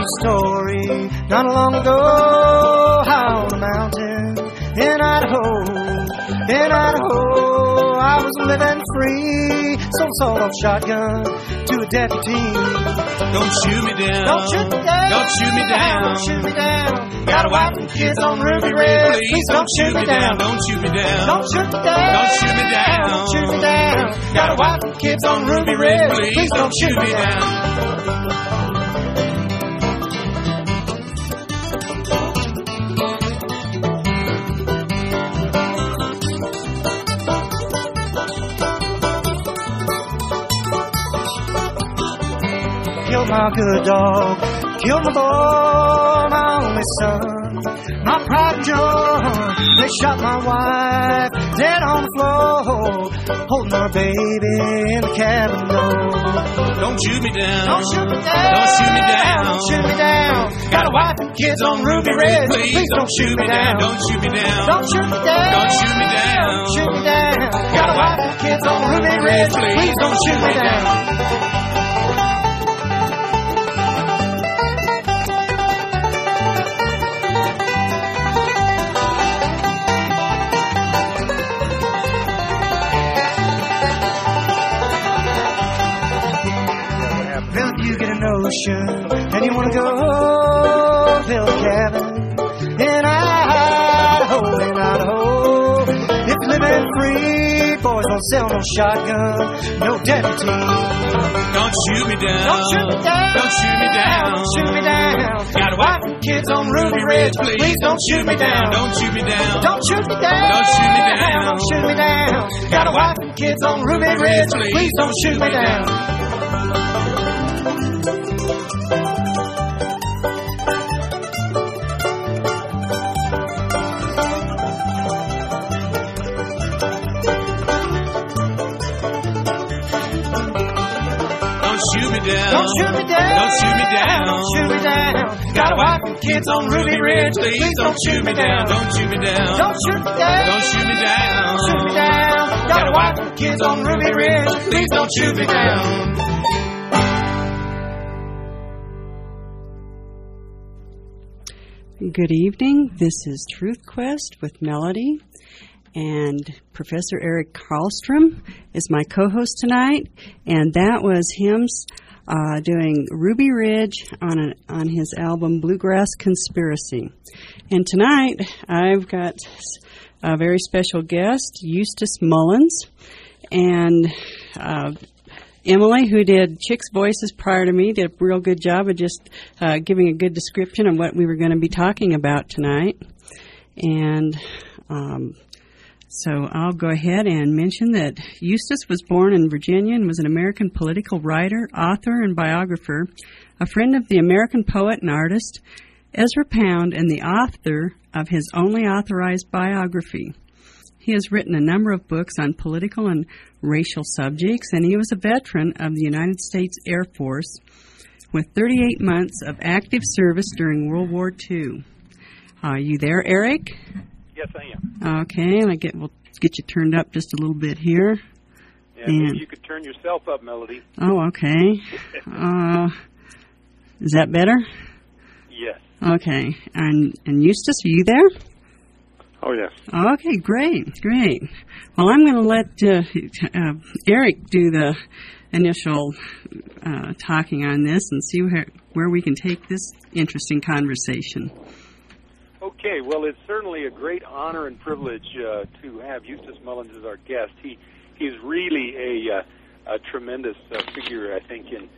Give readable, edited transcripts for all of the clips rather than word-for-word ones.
story not long ago, high on the mountain in Idaho, I was living free. Sold sawed-off shotgun to a deputy. Don't shoot me down. Don't shoot me down. Don't shoot me down. Don't shoot me down. Got a wife and kids on Ruby Ridge. Please don't shoot me down. Don't shoot me down. Don't shoot me down. Don't shoot me down. Don't shoot me down. Got a wife and kids on Ruby Ridge. Please don't shoot me down. Killed my good dog, killed my boy, my only son, my pride and joy. They shot my wife dead on the floor, holding our baby in the cabin door. Don't shoot me down. Don't shoot me down. Don't shoot me down. Don't shoot me down. Got a wife and kids on Ruby Ridge. Please don't shoot me down. Don't shoot me down. Don't shoot me down. Don't shoot me down. Don't shoot me down. Got a wife and kids on Ruby Ridge. Please don't shoot me down. And you want to go build a cabin in Idaho, If living free, boys don't sell no shotgun, no deputy. Don't shoot me down. Don't shoot me down. Don't shoot me down. Don't shoot me down. Got a wife and kids on Ruby Ridge. Please don't shoot me down. Don't shoot me down. Don't shoot me down. Don't shoot me down. Don't shoot me down. Got a wife and kids on Ruby Ridge. Please don't shoot me down. Shoot me down. Don't shoot me down. Don't shoot me down. Don't shoot me down. Got a wife and kids on Ruby Ridge. Please don't shoot me down. Don't shoot me down. Don't shoot me down. Don't shoot me down. Don't shoot me down. Got a wife and kids on Ruby Ridge. Please don't shoot me down. Good evening. This is Truth Quest with Melody. And Professor Eric Karlstrom is my co-host tonight, and that was him doing Ruby Ridge on his album Bluegrass Conspiracy. And tonight I've got a very special guest, Eustace Mullins, and Emily, who did Chick's voices prior to me, did a real good job of just giving a good description of what we were going to be talking about tonight. And so I'll go ahead and mention that Eustace was born in Virginia and was an American political writer, author, and biographer, a friend of the American poet and artist Ezra Pound, and the author of his only authorized biography. He has written a number of books on political and racial subjects, and he was a veteran of the United States Air Force with 38 months of active service during World War II. Are you there, Eric? Yes, I am. Okay, we'll get you turned up just a little bit here. Yeah, maybe you could turn yourself up, Melody. Oh, okay. Is that better? Yes. Okay. And Eustace, are you there? Oh, yes. Okay, great. Well, I'm going to let Eric do the initial talking on this and see where we can take this interesting conversation. Okay, well, it's certainly a great honor and privilege to have Eustace Mullins as our guest. He is really a tremendous figure, I think, in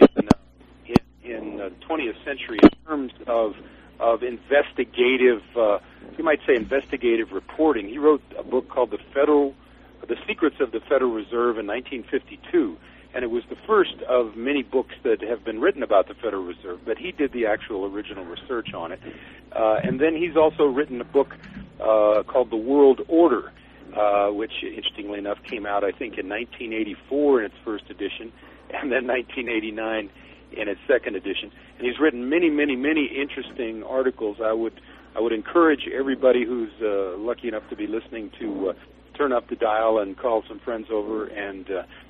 the 20th century in terms of investigative, you might say investigative reporting. He wrote a book called The Secrets of the Federal Reserve in 1952. And it was the first of many books that have been written about the Federal Reserve, but he did the actual original research on it. And then he's also written a book called The World Order, which, interestingly enough, came out, I think, in 1984 in its first edition, and then 1989 in its second edition. And he's written many, many, many interesting articles. I would encourage everybody who's lucky enough to be listening to turn up the dial and call some friends over and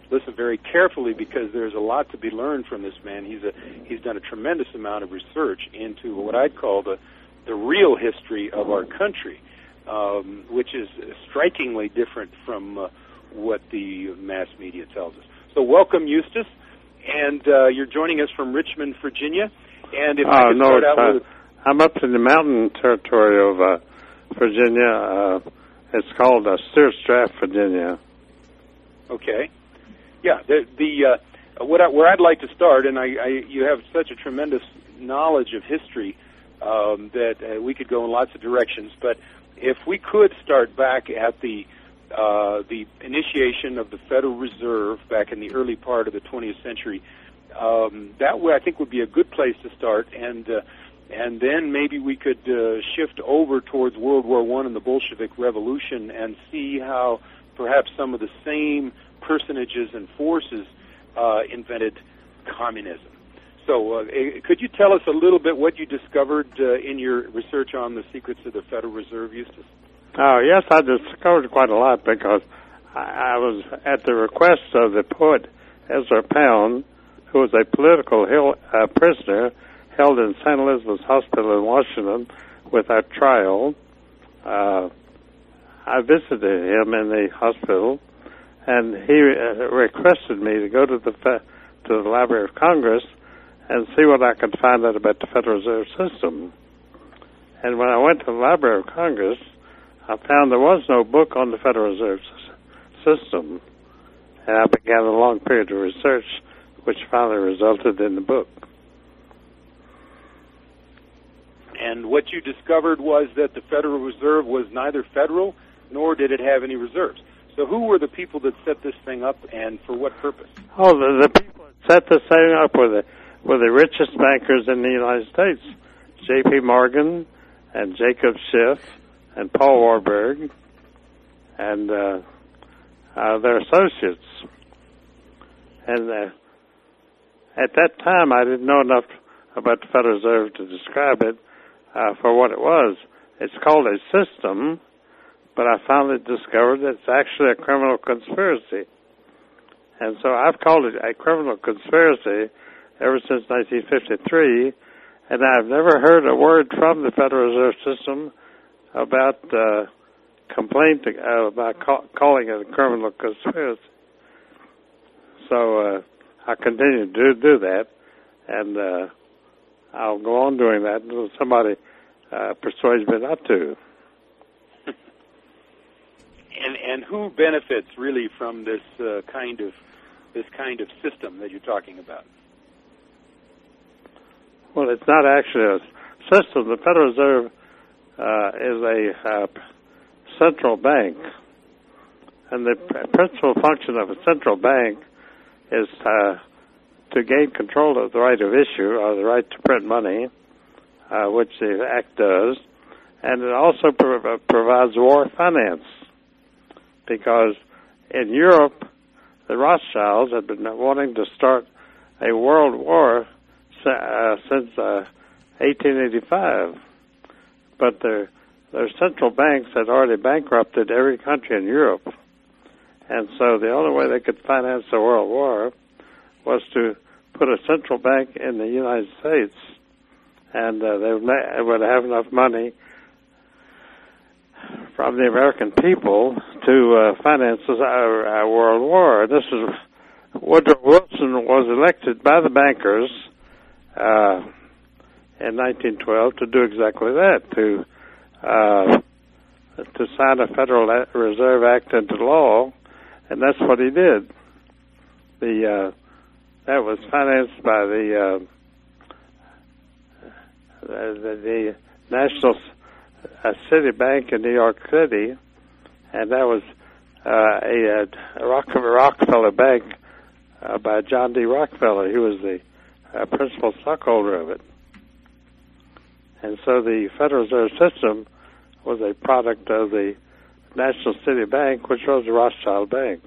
listen very carefully because there's a lot to be learned from this man. He's done a tremendous amount of research into what I'd call the real history of our country, which is strikingly different from what the mass media tells us. So welcome, Eustace, and you're joining us from Richmond, Virginia. And if I could start out with... I'm up in the mountain territory of Virginia. It's called Stewart Draft, Virginia. Okay. Yeah, where I'd like to start, and you have such a tremendous knowledge of history that we could go in lots of directions, but if we could start back at the initiation of the Federal Reserve back in the early part of the 20th century, that way I think would be a good place to start, and then maybe we could shift over towards World War I and the Bolshevik Revolution and see how perhaps some of the same personages and forces invented communism. So could you tell us a little bit what you discovered in your research on the secrets of the Federal Reserve, Eustace? Oh, yes, I discovered quite a lot because I was at the request of the poet Ezra Pound, who was a political prisoner held in St. Elizabeth's Hospital in Washington without trial. I visited him in the hospital, and he requested me to go to the Library of Congress and see what I could find out about the Federal Reserve System. And when I went to the Library of Congress, I found there was no book on the Federal Reserve System, and I began a long period of research, which finally resulted in the book. And what you discovered was that the Federal Reserve was neither federal, nor did it have any reserves. So who were the people that set this thing up, and for what purpose? Oh, the people that set this thing up were the richest bankers in the United States, J.P. Morgan and Jacob Schiff and Paul Warburg and their associates. And at that time, I didn't know enough about the Federal Reserve to describe it for what it was. It's called a system, but I finally discovered that it's actually a criminal conspiracy. And so I've called it a criminal conspiracy ever since 1953, and I've never heard a word from the Federal Reserve System about complaint about calling it a criminal conspiracy. So I continue to do that, and I'll go on doing that until somebody persuades me not to. And who benefits really from this kind of system that you're talking about? Well, it's not actually a system. The Federal Reserve is a central bank, and the principal function of a central bank is to gain control of the right of issue, or the right to print money, which the Act does, and it also provides war finance, because in Europe, the Rothschilds had been wanting to start a world war since 1885, but their central banks had already bankrupted every country in Europe, and so the only way they could finance a world war was to put a central bank in the United States, and they would have enough money from the American people to finance our world war. This is Woodrow Wilson was elected by the bankers in 1912 to do exactly that, to sign a Federal Reserve Act into law, and that's what he did. That was financed by the National City Bank in New York City, and that was a Rockefeller Bank by John D. Rockefeller. He was the principal stockholder of it. And so the Federal Reserve System was a product of the National City Bank, which was the Rothschild Bank.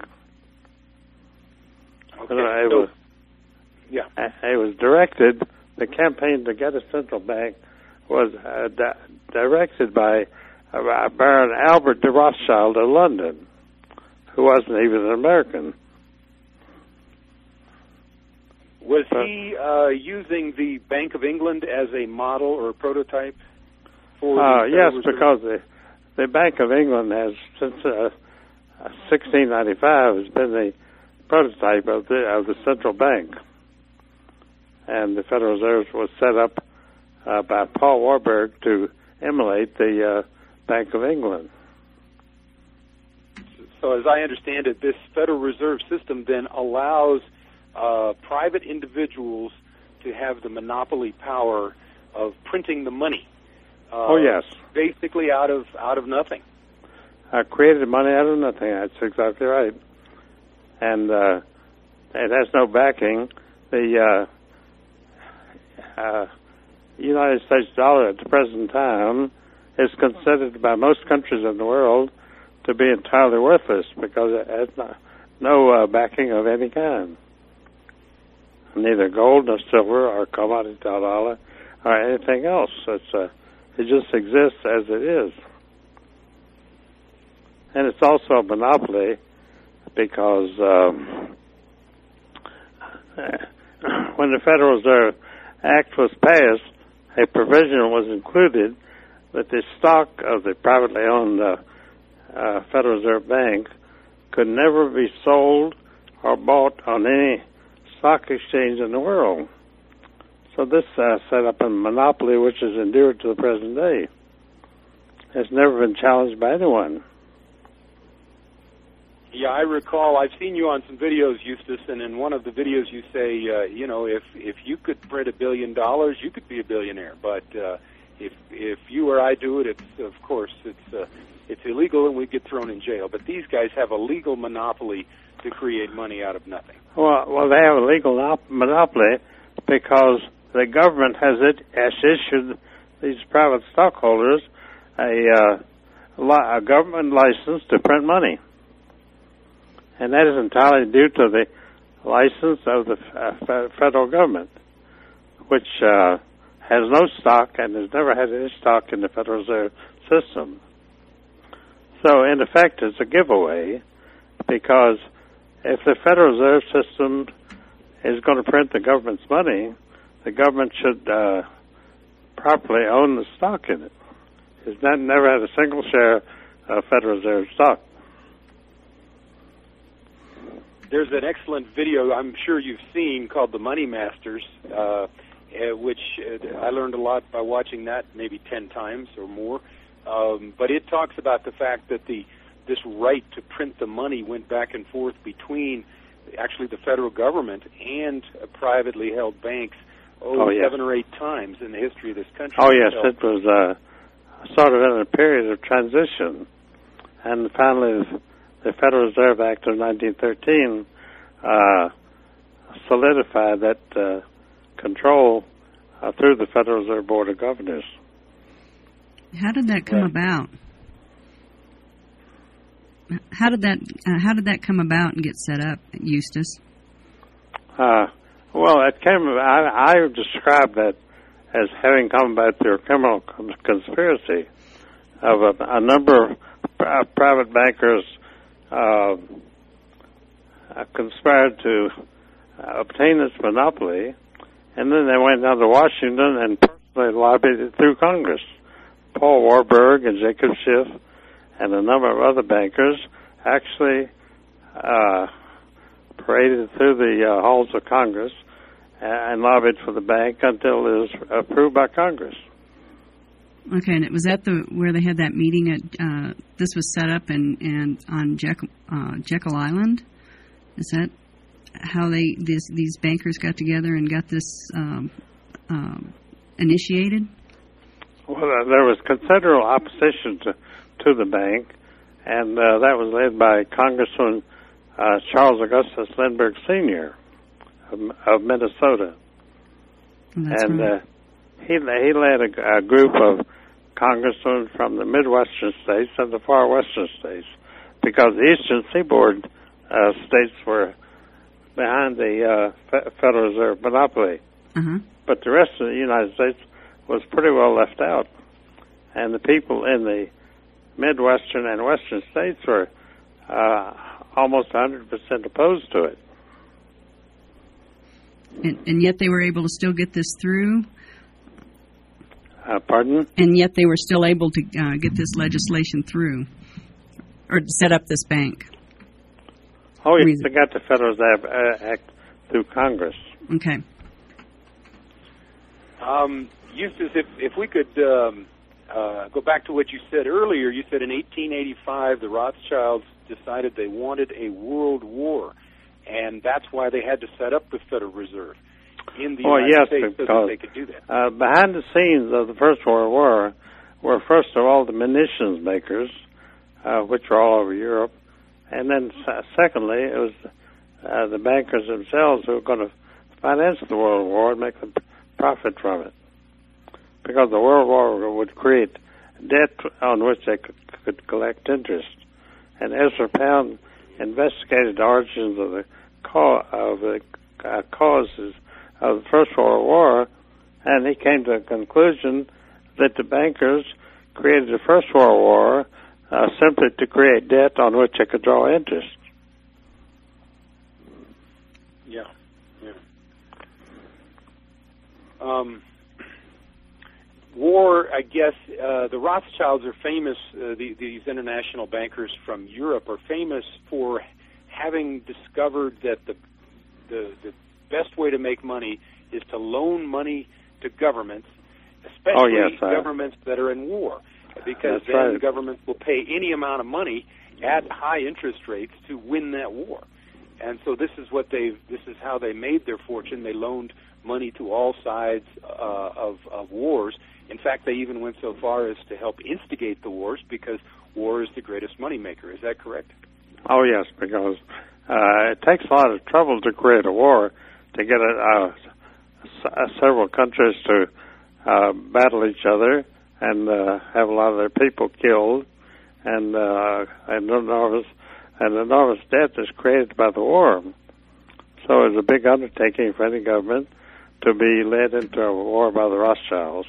Okay. It was directed, the campaign to get a central bank was directed by Baron Albert de Rothschild of London, who wasn't even an American. Was he using the Bank of England as a model or a prototype for the yes, Federal Reserve? because the Bank of England has, since 1695, has been the prototype of the central bank. And the Federal Reserve was set up by Paul Warburg to emulate the Bank of England. So as I understand it, this Federal Reserve System then allows private individuals to have the monopoly power of printing the money. Oh yes, basically out of nothing. Created money out of nothing. That's exactly right. And it has no backing. The United States dollar at the present time is considered by most countries in the world to be entirely worthless because it has no backing of any kind. Neither gold nor silver or commodity dollar or anything else. It just exists as it is. And it's also a monopoly because when the Federal Reserve Act was passed, a provision was included that the stock of the privately owned Federal Reserve Bank could never be sold or bought on any stock exchange in the world. So this set up a monopoly which has endured to the present day. It's never been challenged by anyone. Yeah, I recall. I've seen you on some videos, Eustace, and in one of the videos you say, if you could print $1 billion, you could be a billionaire. But if you or I do it, it's illegal and we get thrown in jail. But these guys have a legal monopoly to create money out of nothing. Well, they have a legal monopoly because the government has issued these private stockholders a government license to print money. And that is entirely due to the license of the federal government, which has no stock and has never had any stock in the Federal Reserve System. So, in effect, it's a giveaway because if the Federal Reserve System is going to print the government's money, the government should properly own the stock in it. It's never had a single share of Federal Reserve stock. There's an excellent video I'm sure you've seen called The Money Masters, which I learned a lot by watching that maybe 10 times or more. But it talks about the fact that this right to print the money went back and forth between actually the federal government and privately held banks 7 or 8 times in the history of this country. Oh, yes, it was sort of in a period of transition. And finally, the Federal Reserve Act of 1913 solidified that control through the Federal Reserve Board of Governors. How did that come about? How did that come about and get set up, Eustace? Well, it came. I describe that as having come about through a criminal conspiracy of a number of private bankers conspired to obtain this monopoly, and then they went down to Washington and personally lobbied it through Congress. Paul Warburg and Jacob Schiff and a number of other bankers actually paraded through the halls of Congress and lobbied for the bank until it was approved by Congress. Okay, and it was at where they had that meeting at. This was set up and on Jekyll Island. Is that how these bankers got together and got this initiated? Well, there was considerable opposition to the bank, and that was led by Congressman Charles Augustus Lindbergh Sr. of Minnesota. And right. he led a group of congressmen from the Midwestern states and the far western states, because the Eastern Seaboard states were behind the Federal Reserve monopoly. Uh-huh. But the rest of the United States was pretty well left out. And the people in the Midwestern and Western states were almost 100% opposed to it. And yet they were able to still get this through? Pardon? And yet they were still able to get this legislation through, or to set up this bank? Oh, yes, they got the Federal Reserve Act through Congress. Okay. Eustace, if we could go back to what you said earlier, you said in 1885 the Rothschilds decided they wanted a world war, and that's why they had to set up the Federal Reserve in the United States so that they could do that. Behind the scenes of the First World War were, first of all, the munitions makers, which were all over Europe, and then secondly, it was the bankers themselves who were going to finance the World War and make the profit from it. Because the World War would create debt on which they could collect interest. And Ezra Pound investigated the origins of the causes of the First World War, and he came to the conclusion that the bankers created the First World War simply to create debt on which they could draw interest. Yeah. War, I guess, the Rothschilds are famous, these international bankers from Europe are famous for having discovered that the best way to make money is to loan money to governments, especially governments that are in war, because then governments will pay any amount of money at high interest rates to win that war. And so this is how they made their fortune. They loaned money to all sides of wars. In fact, they even went so far as to help instigate the wars, because war is the greatest moneymaker. Is that correct? Oh, yes, because it takes a lot of trouble to create a war, to get several countries to battle each other and have a lot of their people killed, and enormous debt is created by the war. So it's a big undertaking for any government to be led into a war by the Rothschilds.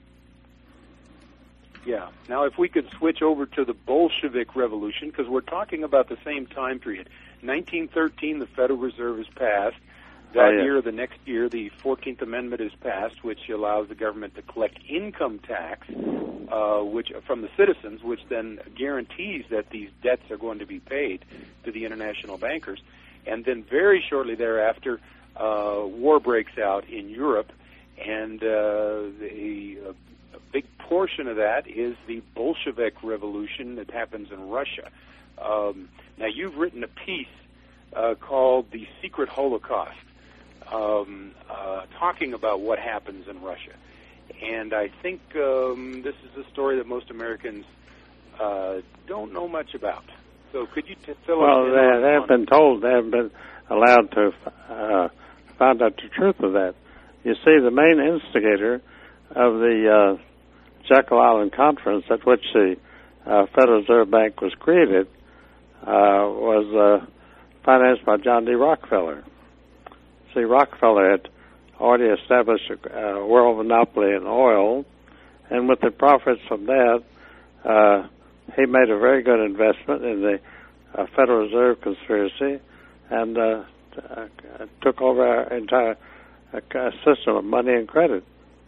Yeah. Now, if we could switch over to the Bolshevik Revolution, because we're talking about the same time period. 1913, the Federal Reserve is passed. That year, the next year, the 14th Amendment is passed, which allows the government to collect income tax which from the citizens, which then guarantees that these debts are going to be paid to the international bankers. And then very shortly thereafter, war breaks out in Europe, and a big portion of that is the Bolshevik Revolution that happens in Russia. Now, you've written a piece called The Secret Holocaust, talking about what happens in Russia. And I think this is a story that most Americans don't know much about. So could you fill us in? Well, they have been told, they haven't been allowed to find out the truth of that. You see, the main instigator of the Jekyll Island Conference, at which the Federal Reserve Bank was created, was financed by John D. Rockefeller. See, Rockefeller had already established a world monopoly in oil, and with the profits from that, he made a very good investment in the Federal Reserve conspiracy and took over our entire system of money and credit.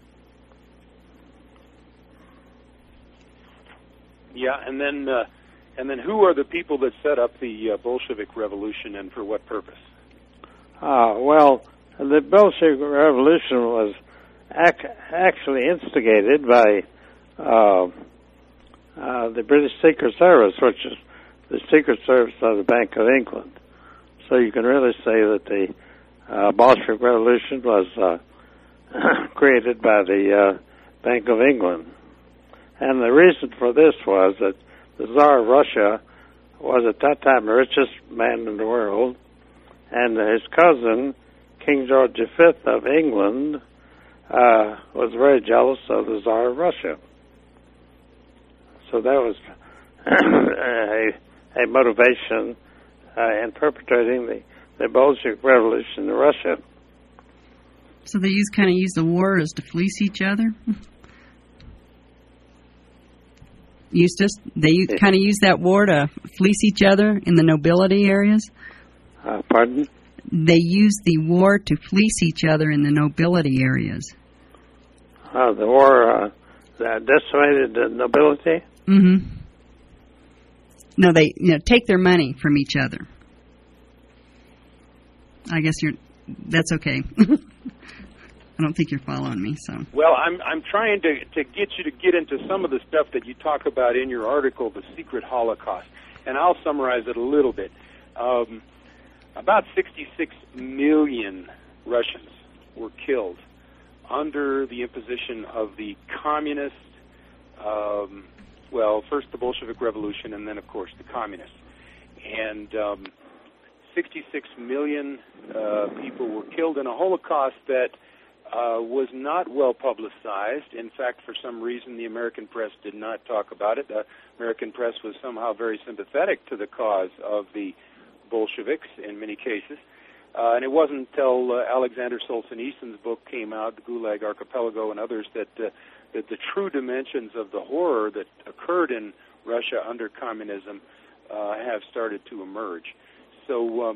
Yeah, and then who are the people that set up the Bolshevik Revolution, and for what purpose? Well, the Bolshevik Revolution was actually instigated by the British Secret Service, which is the Secret Service of the Bank of England. So you can really say that the Bolshevik Revolution was created by the Bank of England. And the reason for this was that the Tsar of Russia was at that time the richest man in the world, and his cousin, King George V of England, was very jealous of the Tsar of Russia. So that was a motivation in perpetrating the Bolshevik Revolution in Russia. So they kind of use the war as to fleece each other? Eustace, they kind of use that war to fleece each other in the nobility areas? Pardon? they used the war to fleece each other in the nobility areas. The war decimated the nobility? Mm-hmm. No, they take their money from each other. I guess that's okay. I don't think you're following me. So. Well, I'm trying to get you to get into some of the stuff that you talk about in your article, The Secret Holocaust, and I'll summarize it a little bit. About 66 million Russians were killed under the imposition of the communist, first the Bolshevik Revolution, and then, of course, the communists. And 66 million people were killed in a Holocaust that was not well publicized. In fact, for some reason, the American press did not talk about it. The American press was somehow very sympathetic to the cause of the Bolsheviks in many cases. And it wasn't until Alexander Solzhenitsyn's book came out, The Gulag Archipelago and others, that the true dimensions of the horror that occurred in Russia under communism have started to emerge. So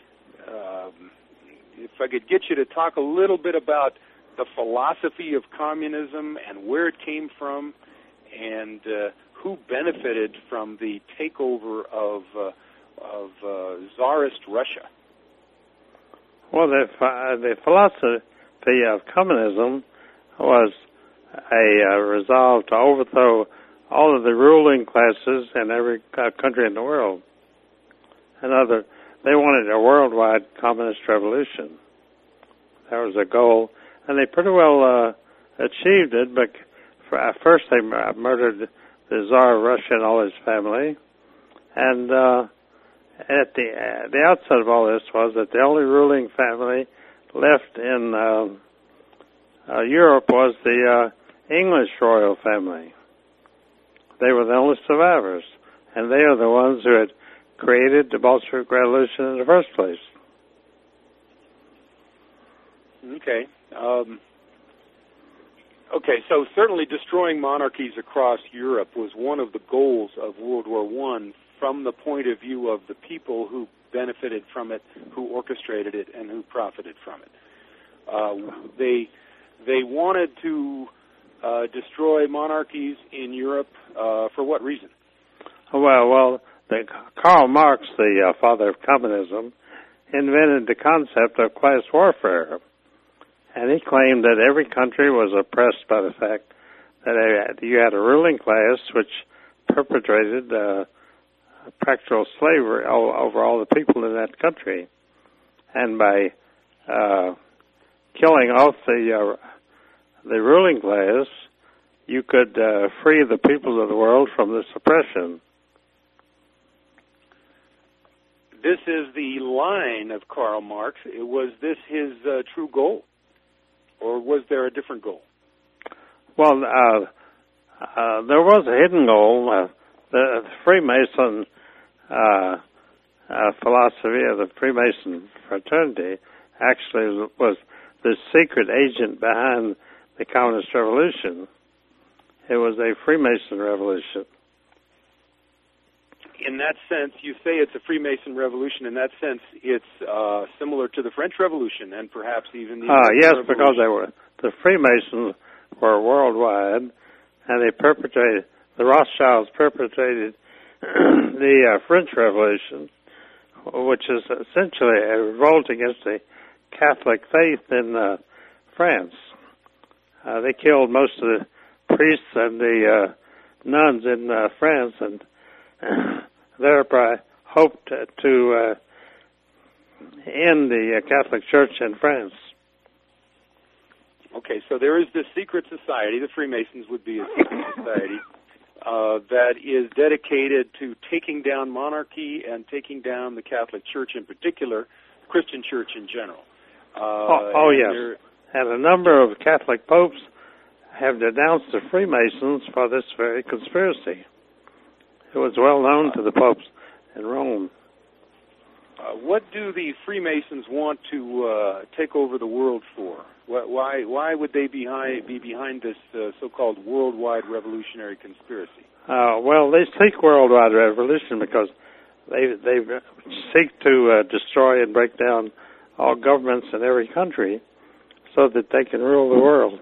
if I could get you to talk a little bit about the philosophy of communism and where it came from and who benefited from the takeover of Tsarist Russia. Well, the philosophy of communism was a resolve to overthrow all of the ruling classes in every country in the world. They wanted a worldwide communist revolution. That was a goal, and they pretty well achieved it. But first, they murdered the Tsar of Russia and all his family, and at the outset of all this was that the only ruling family left in Europe was the English royal family. They were the only survivors, and they are the ones who had created the Bolshevik Revolution in the first place. Okay. So certainly destroying monarchies across Europe was one of the goals of World War I from the point of view of the people who benefited from it, who orchestrated it, and who profited from it. They wanted to destroy monarchies in Europe for what reason? Well, Karl Marx, the father of communism, invented the concept of class warfare. And he claimed that every country was oppressed by the fact that you had a ruling class which perpetrated practical slavery over all the people in that country. And by killing off the ruling class, you could free the people of the world from this oppression. This is the line of Karl Marx. Was this his true goal? Or was there a different goal? Well, there was a hidden goal. The Freemason philosophy of the Freemason fraternity actually was the secret agent behind the Communist Revolution. It was a Freemason revolution. In that sense, you say it's a Freemason revolution. In that sense, it's similar to the French Revolution and perhaps even the yes, Revolution. because the Freemasons were worldwide, and the Rothschilds perpetrated the French Revolution, which is essentially a revolt against the Catholic faith in France. They killed most of the priests and the nuns in France, and thereby hoped to end the Catholic Church in France. Okay, so there is this secret society, the Freemasons would be a secret society, that is dedicated to taking down monarchy and taking down the Catholic Church in particular, Christian Church in general. Yes. And a number of Catholic popes have denounced the Freemasons for this very conspiracy. It was well known to the popes in Rome. What do the Freemasons want to take over the world for? Why would they be behind this so-called worldwide revolutionary conspiracy? Well, they seek worldwide revolution because they seek to destroy and break down all governments in every country so that they can rule the world.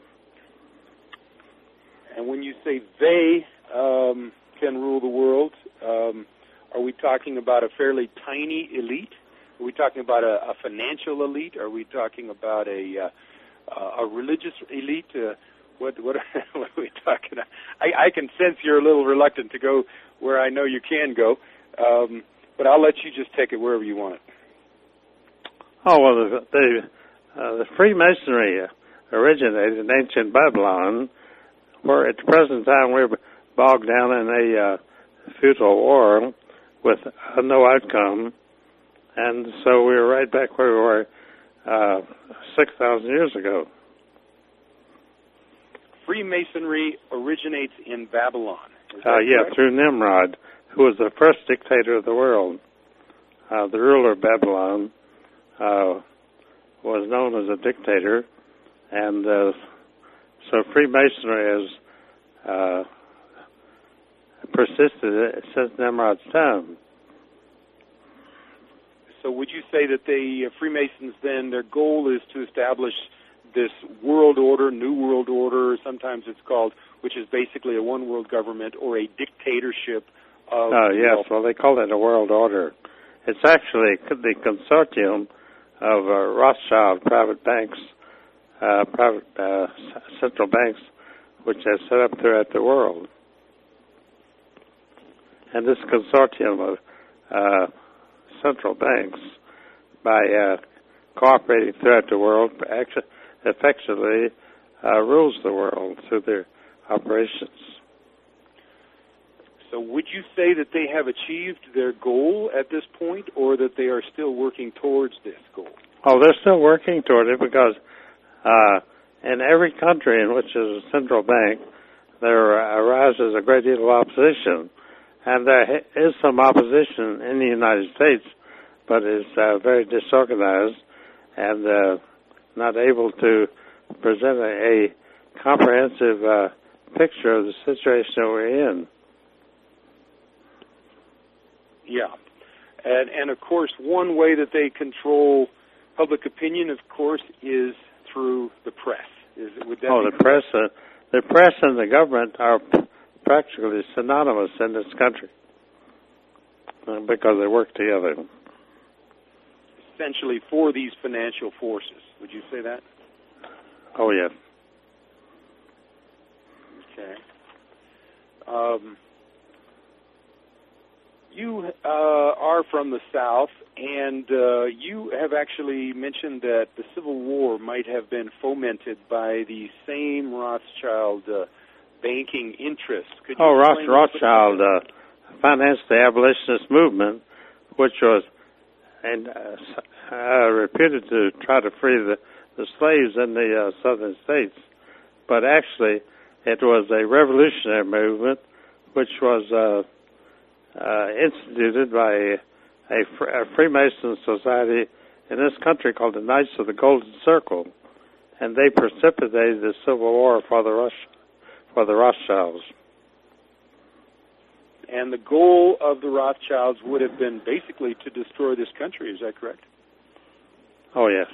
And when you say they can rule the world, are we talking about a fairly tiny elite? Are we talking about a financial elite? Are we talking about a religious elite? What are we talking about? I can sense you're a little reluctant to go where I know you can go, but I'll let you just take it wherever you want it. Oh, well, the Freemasonry originated in ancient Babylon, where at the present time we're bogged down in a futile war with no outcome, and so we're right back where we were 6,000 years ago. Freemasonry originates in Babylon. Through Nimrod, who was the first dictator of the world. The ruler of Babylon was known as a dictator, and so Freemasonry has persisted since Nimrod's time. So would you say that the Freemasons then, their goal is to establish this world order, new world order, sometimes it's called, which is basically a one world government or a dictatorship of... yes, well, they call it a world order. It's actually the consortium of Rothschild private banks, private central banks, which are set up throughout the world. And this consortium of central banks, by cooperating throughout the world, effectively rules the world through their operations. So would you say that they have achieved their goal at this point, or that they are still working towards this goal? Oh, they're still working toward it, because in every country in which there's a central bank, there arises a great deal of opposition. And there is some opposition in the United States, but it's very disorganized and not able to present a comprehensive picture of the situation that we're in. Yeah. And of course, one way that they control public opinion, of course, is through the press. Would that be press. The press and the government are practically synonymous in this country because they work together. Essentially for these financial forces. Would you say that? Oh, yes. Okay. You are from the South, and you have actually mentioned that the Civil War might have been fomented by the same Rothschild banking interests. Could you Rothschild financed the abolitionist movement, which was reputed to try to free the slaves in the southern states. But actually, it was a revolutionary movement which was instituted by a Freemason society in this country called the Knights of the Golden Circle, and they precipitated the Civil War for the Rothschilds. And the goal of the Rothschilds would have been basically to destroy this country. Is that correct? Oh, yes.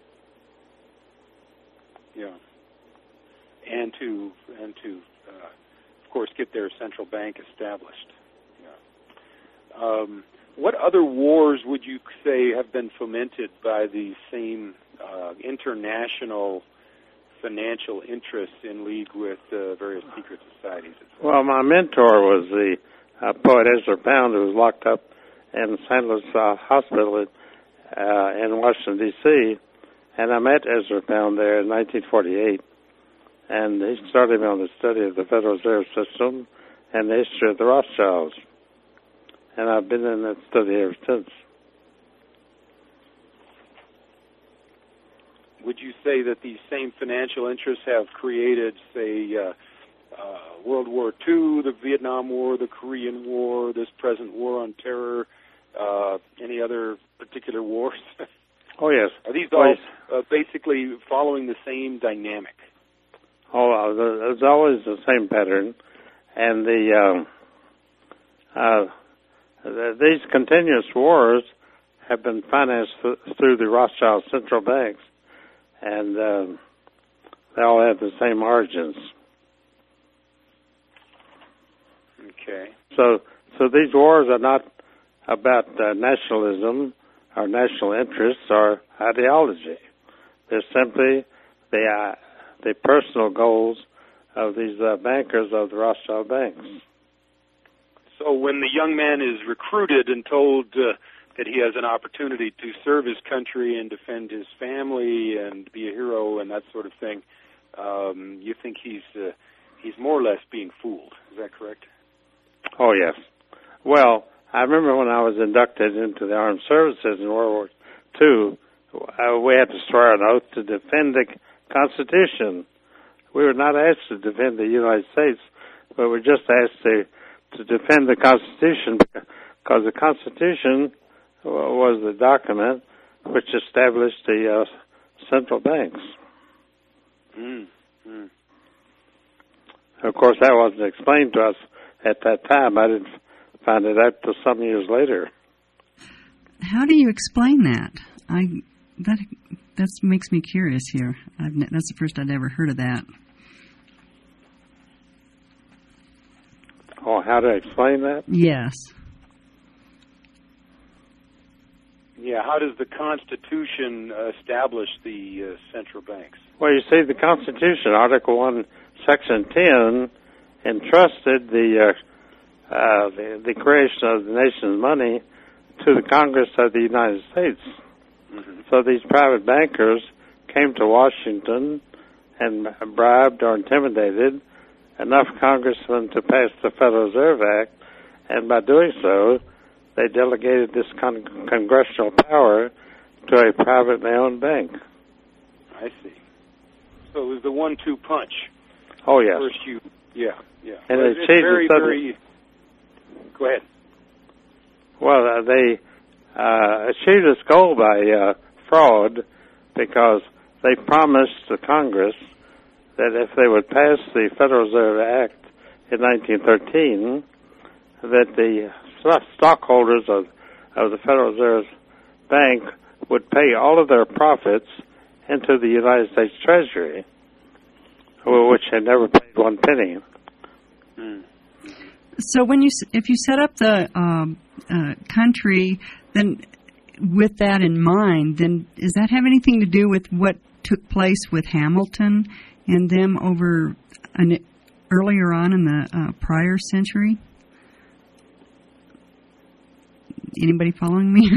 Yeah. And to of course, get their central bank established. Yeah. What other wars would you say have been fomented by the same international financial interests in league with various secret societies? Well, my mentor was the poet Ezra Pound, who was locked up in St. Louis Hospital in Washington, D.C., and I met Ezra Pound there in 1948, and he started me on the study of the Federal Reserve System and the history of the Rothschilds, and I've been in that study ever since. Would you say that these same financial interests have created, say, World War II, the Vietnam War, the Korean War, this present war on terror, any other particular wars? Oh, yes. Are these all basically following the same dynamic? Oh, there's always the same pattern, and these continuous wars have been financed through the Rothschild central banks, and they all have the same origins. Okay. So these wars are not about nationalism or national interests or ideology. They're simply the personal goals of these bankers of the Rothschild banks. So when the young man is recruited and told that he has an opportunity to serve his country and defend his family and be a hero and that sort of thing, you think he's more or less being fooled. Is that correct? Oh, yes. Well, I remember when I was inducted into the armed services in World War II, we had to swear an oath to defend the Constitution. We were not asked to defend the United States, but we were just asked to defend the Constitution, because the Constitution was the document which established the central banks. Of course, that wasn't explained to us at that time. I didn't find it out till some years later. How do you explain that? That makes me curious here. That's the first I'd ever heard of that. Oh, how to explain that? Yes. Yeah, how does the Constitution establish the central banks? Well, you see, the Constitution, Article 1, Section 10, entrusted the creation of the nation's money to the Congress of the United States. Mm-hmm. So these private bankers came to Washington and bribed or intimidated enough congressmen to pass the Federal Reserve Act, and by doing so, they delegated this congressional power to a privately owned bank. I see. So it was the 1-2 punch. Oh, yes. First yeah. And well, it achieved very. Go ahead. Well, they achieved this goal by fraud, because they promised the Congress that if they would pass the Federal Reserve Act in 1913, that the stockholders of the Federal Reserve Bank would pay all of their profits into the United States Treasury, which had never paid one penny. So if you set up the country, then with that in mind, then does that have anything to do with what took place with Hamilton and them over earlier on in the prior century? Anybody following me?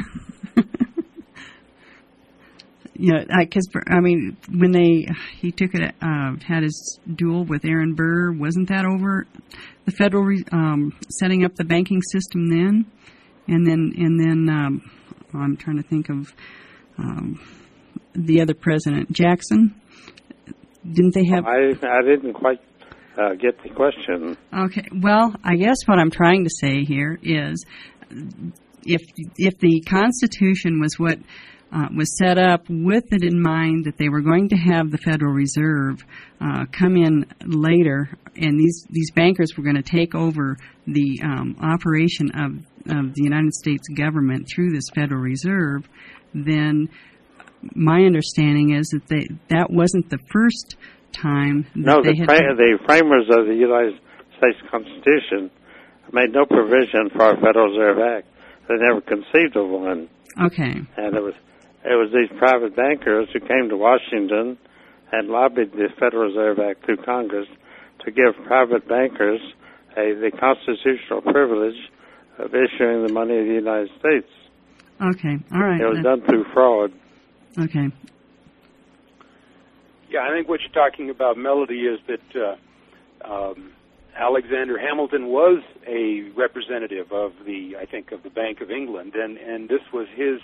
Yeah, because when he took it, had his duel with Aaron Burr, wasn't that over the federal setting up the banking system then? And then I'm trying to think of the other president, Jackson. Didn't they have? I didn't quite get the question. Okay, well, I guess what I'm trying to say here is, if the Constitution was what was set up with it in mind that they were going to have the Federal Reserve come in later, and these bankers were going to take over the operation of the United States government through this Federal Reserve, then my understanding is that that wasn't the first time that the framers of the United States Constitution made no provision for a Federal Reserve Act. They never conceived of one. Okay. And it was these private bankers who came to Washington and lobbied the Federal Reserve Act through Congress to give private bankers the constitutional privilege of issuing the money of the United States. Okay, all right. It was done through fraud. Okay. Yeah, I think what you're talking about, Melody, is that Alexander Hamilton was a representative of the Bank of England, and this was his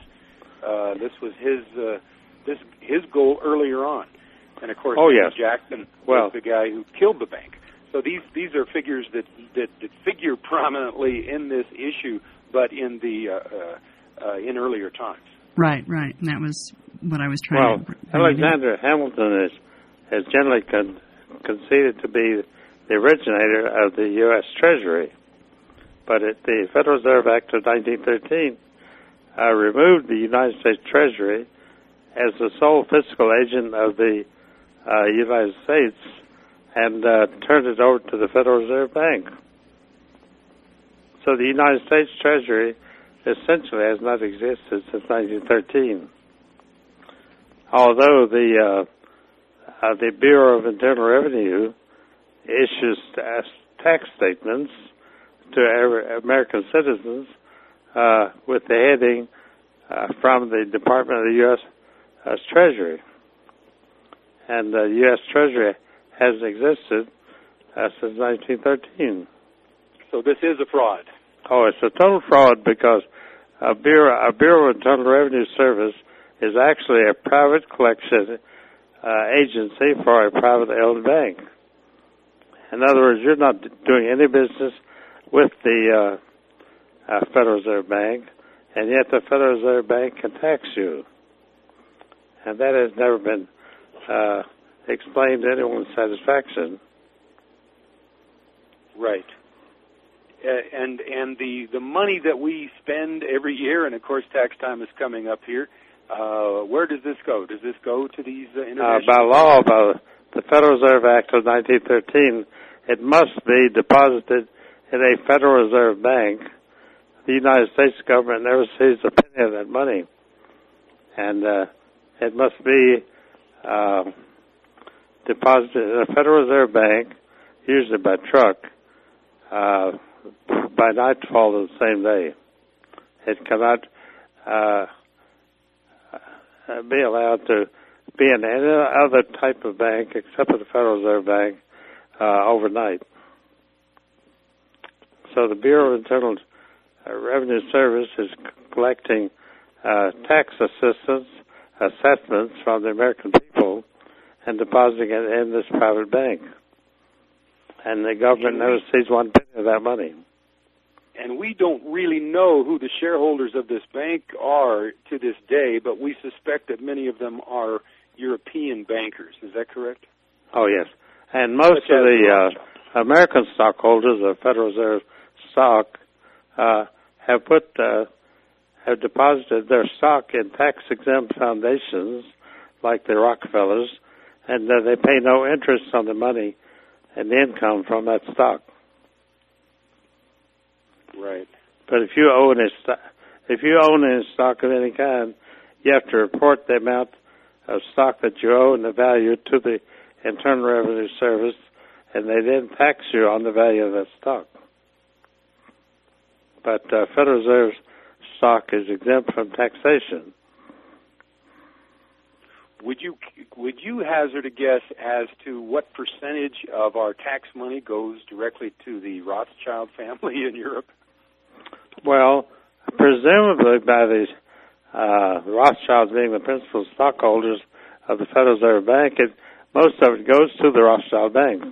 goal earlier on. And of course, Jackson was the guy who killed the bank. So these are figures that figure prominently in this issue, but in in earlier times. Right, and that was what I was trying to. Well, Alexander Hamilton has generally conceded to be the originator of the U.S. Treasury, but the Federal Reserve Act of 1913 removed the United States Treasury as the sole fiscal agent of the United States and turned it over to the Federal Reserve Bank. So the United States Treasury essentially has not existed since 1913. Although the Bureau of Internal Revenue issues tax statements to American citizens with the heading from the Department of the U.S. Treasury. And the U.S. Treasury hasn't existed since 1913. So this is a fraud. Oh, it's a total fraud because a Bureau of Internal Revenue Service is actually a private collection agency for a privately owned bank. In other words, you're not doing any business with the Federal Reserve Bank, and yet the Federal Reserve Bank can tax you. And that has never been explained to anyone's satisfaction. Right. And the money that we spend every year, and of course tax time is coming up here, where does this go? Does this go to these international... By law, by the Federal Reserve Act of 1913, it must be deposited in a Federal Reserve Bank. The United States government never sees a penny of that money. And it must be deposited in a Federal Reserve Bank, usually by truck, by nightfall of the same day. It cannot be allowed to be in any other type of bank except for the Federal Reserve Bank overnight. So the Bureau of Internal Revenue Service is collecting tax assessments from the American people and depositing it in this private bank. And the government never sees one penny of that money. And we don't really know who the shareholders of this bank are to this day, but we suspect that many of them are European bankers. Is that correct? Oh, yes. And most of the American stockholders of Federal Reserve stock have deposited their stock in tax-exempt foundations like the Rockefellers, and they pay no interest on the money and the income from that stock. Right. But if you own any stock of any kind, you have to report the amount of stock that you owe and the value to the Internal Revenue Service, and they then tax you on the value of that stock. But Federal Reserve stock is exempt from taxation. Would you hazard a guess as to what percentage of our tax money goes directly to the Rothschild family in Europe? Well, presumably by the Rothschilds being the principal stockholders of the Federal Reserve Bank, most of it goes to the Rothschild Bank.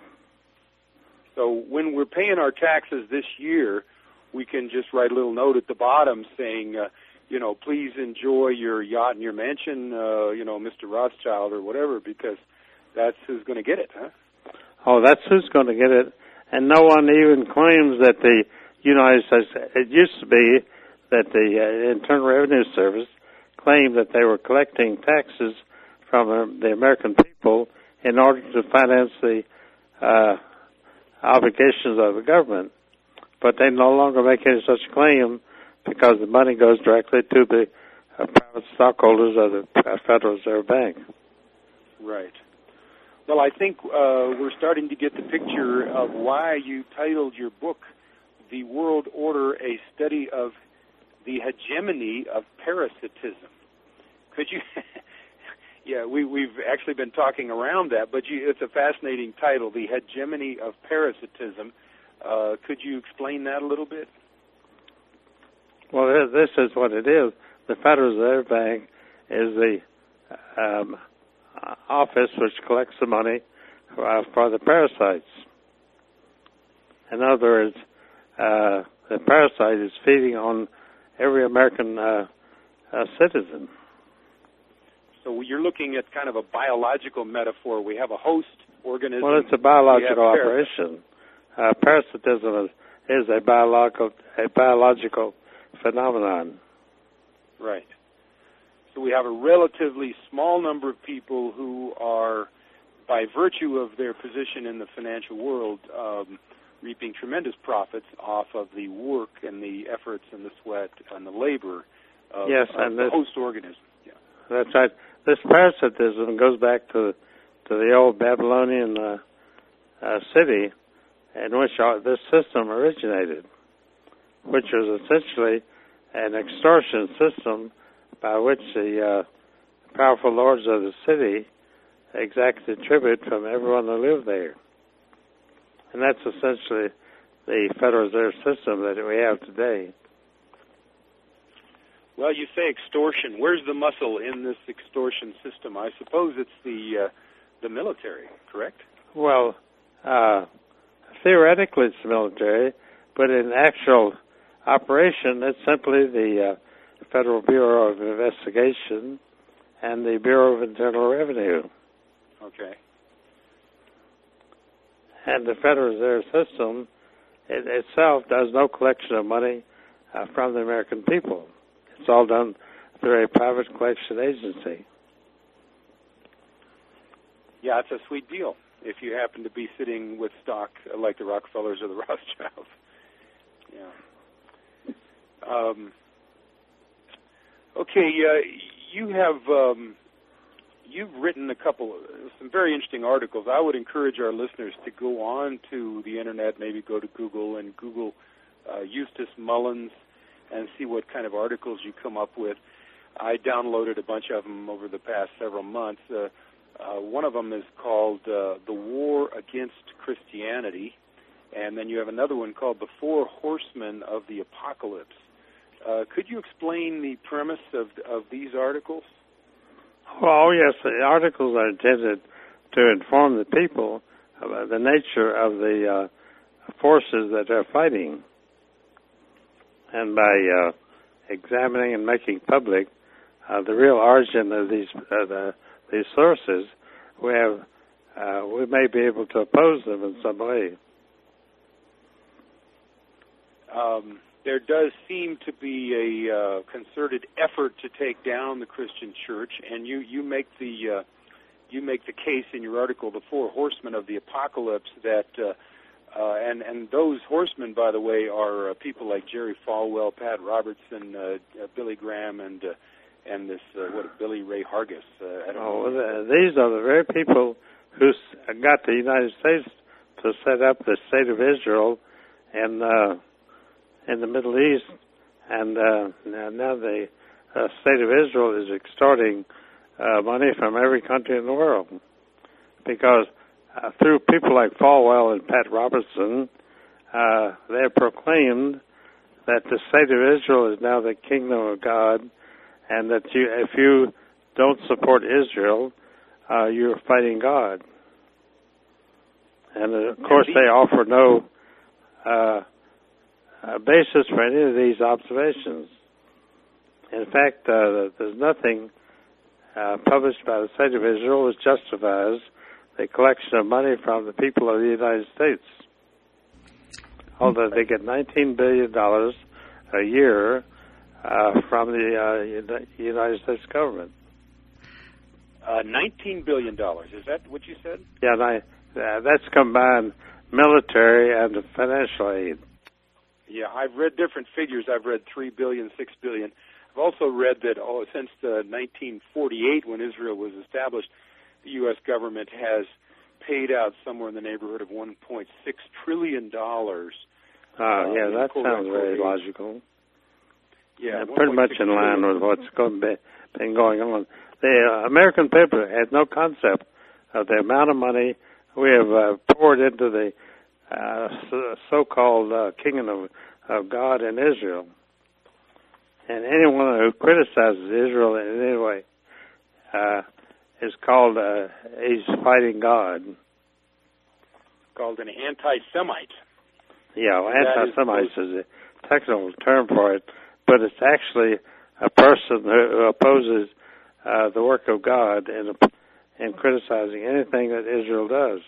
So when we're paying our taxes this year, we can just write a little note at the bottom saying, please enjoy your yacht and your mansion, Mr. Rothschild or whatever, because that's who's going to get it, huh? Oh, that's who's going to get it. And no one even claims that the United States, it used to be that the Internal Revenue Service claimed that they were collecting taxes from the American people in order to finance the obligations of the government. But they no longer make any such claim because the money goes directly to the private stockholders of the Federal Reserve Bank. Right. Well, I think we're starting to get the picture of why you titled your book, The World Order, A Study of the Hegemony of Parasitism. Could you... Yeah, we've actually been talking around that, but it's a fascinating title, The Hegemony of Parasitism. Could you explain that a little bit? Well, this is what it is. The Federal Reserve Bank is the office which collects the money for the parasites. In other words, the parasite is feeding on every American citizen. So you're looking at kind of a biological metaphor. We have a host organism. Well, it's a biological operation. Parasitism is a biological phenomenon. Right. So we have a relatively small number of people who are, by virtue of their position in the financial world, reaping tremendous profits off of the work and the efforts and the sweat and the labor of, and the host organism. Yeah. That's right. This parasitism goes back to the old Babylonian city in which this system originated, which was essentially an extortion system by which the powerful lords of the city exacted tribute from everyone who lived there. And that's essentially the Federal Reserve System that we have today. Well, you say extortion. Where's the muscle in this extortion system? I suppose it's the military, correct? Well, theoretically it's the military, but in actual operation it's simply the Federal Bureau of Investigation and the Bureau of Internal Revenue. Okay. And the Federal Reserve System itself does no collection of money from the American people. It's all done through a private collection agency. Yeah, it's a sweet deal if you happen to be sitting with stock like the Rockefellers or the Rothschilds. Yeah. Okay, you have you've written some very interesting articles. I would encourage our listeners to go on to the internet, maybe go to Google and Google Eustace Mullins and see what kind of articles you come up with. I downloaded a bunch of them over the past several months. One of them is called The War Against Christianity, and then you have another one called The Four Horsemen of the Apocalypse. Could you explain the premise of these articles? Well, yes, the articles are intended to inform the people about the nature of the forces that they're fighting. And by examining and making public the real origin of these sources, we may be able to oppose them in some way. There does seem to be a concerted effort to take down the Christian Church, and you make the case in your article, The Four Horsemen of the Apocalypse, that and those horsemen, by the way, are people like Jerry Falwell, Pat Robertson, Billy Graham, and this Billy Ray Hargis. These are the very people who got the United States to set up the State of Israel in the Middle East, and now the State of Israel is extorting money from every country in the world, because through people like Falwell and Pat Robertson, they have proclaimed that the State of Israel is now the kingdom of God, and that if you don't support Israel, you're fighting God. And of course, they offer no basis for any of these observations. In fact, there's nothing published by the State of Israel which justifies the collection of money from the people of the United States. Although they get $19 billion a year from the United States government. $19 billion, is that what you said? Yeah, that's combined military and financial aid. Yeah, I've read different figures. I've read $3 billion, $6 billion. I've also read that since 1948, when Israel was established, the U.S. government has paid out somewhere in the neighborhood of $1.6 trillion. Yeah, that sounds very logical. Yeah, pretty much in line with what's been going on. The American people had no concept of the amount of money we have poured into the so-called kingdom of God in Israel. And anyone who criticizes Israel in any way is called, he's fighting God. Called an anti-Semite. Yeah, well, anti-Semite is a technical term for it, but it's actually a person who opposes the work of God in criticizing anything that Israel does.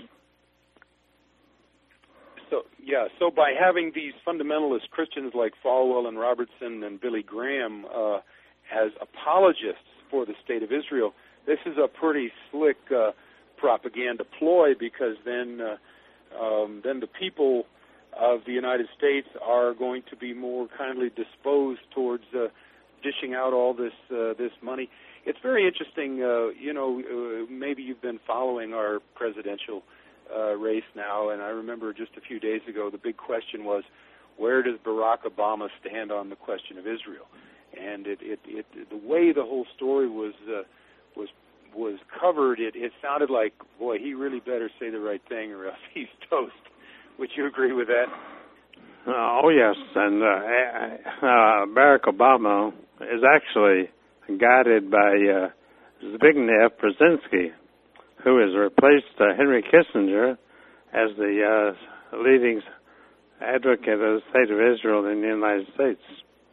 So by having these fundamentalist Christians like Falwell and Robertson and Billy Graham as apologists for the State of Israel. This is a pretty slick propaganda ploy, because then the people of the United States are going to be more kindly disposed towards dishing out all this money. It's very interesting. Maybe you've been following our presidential race now, and I remember just a few days ago the big question was, where does Barack Obama stand on the question of Israel? And the way the whole story was covered, it sounded like, boy, he really better say the right thing or else he's toast. Would you agree with that? Oh, yes. And Barack Obama is actually guided by Zbigniew Brzezinski, who has replaced Henry Kissinger as the leading advocate of the State of Israel in the United States.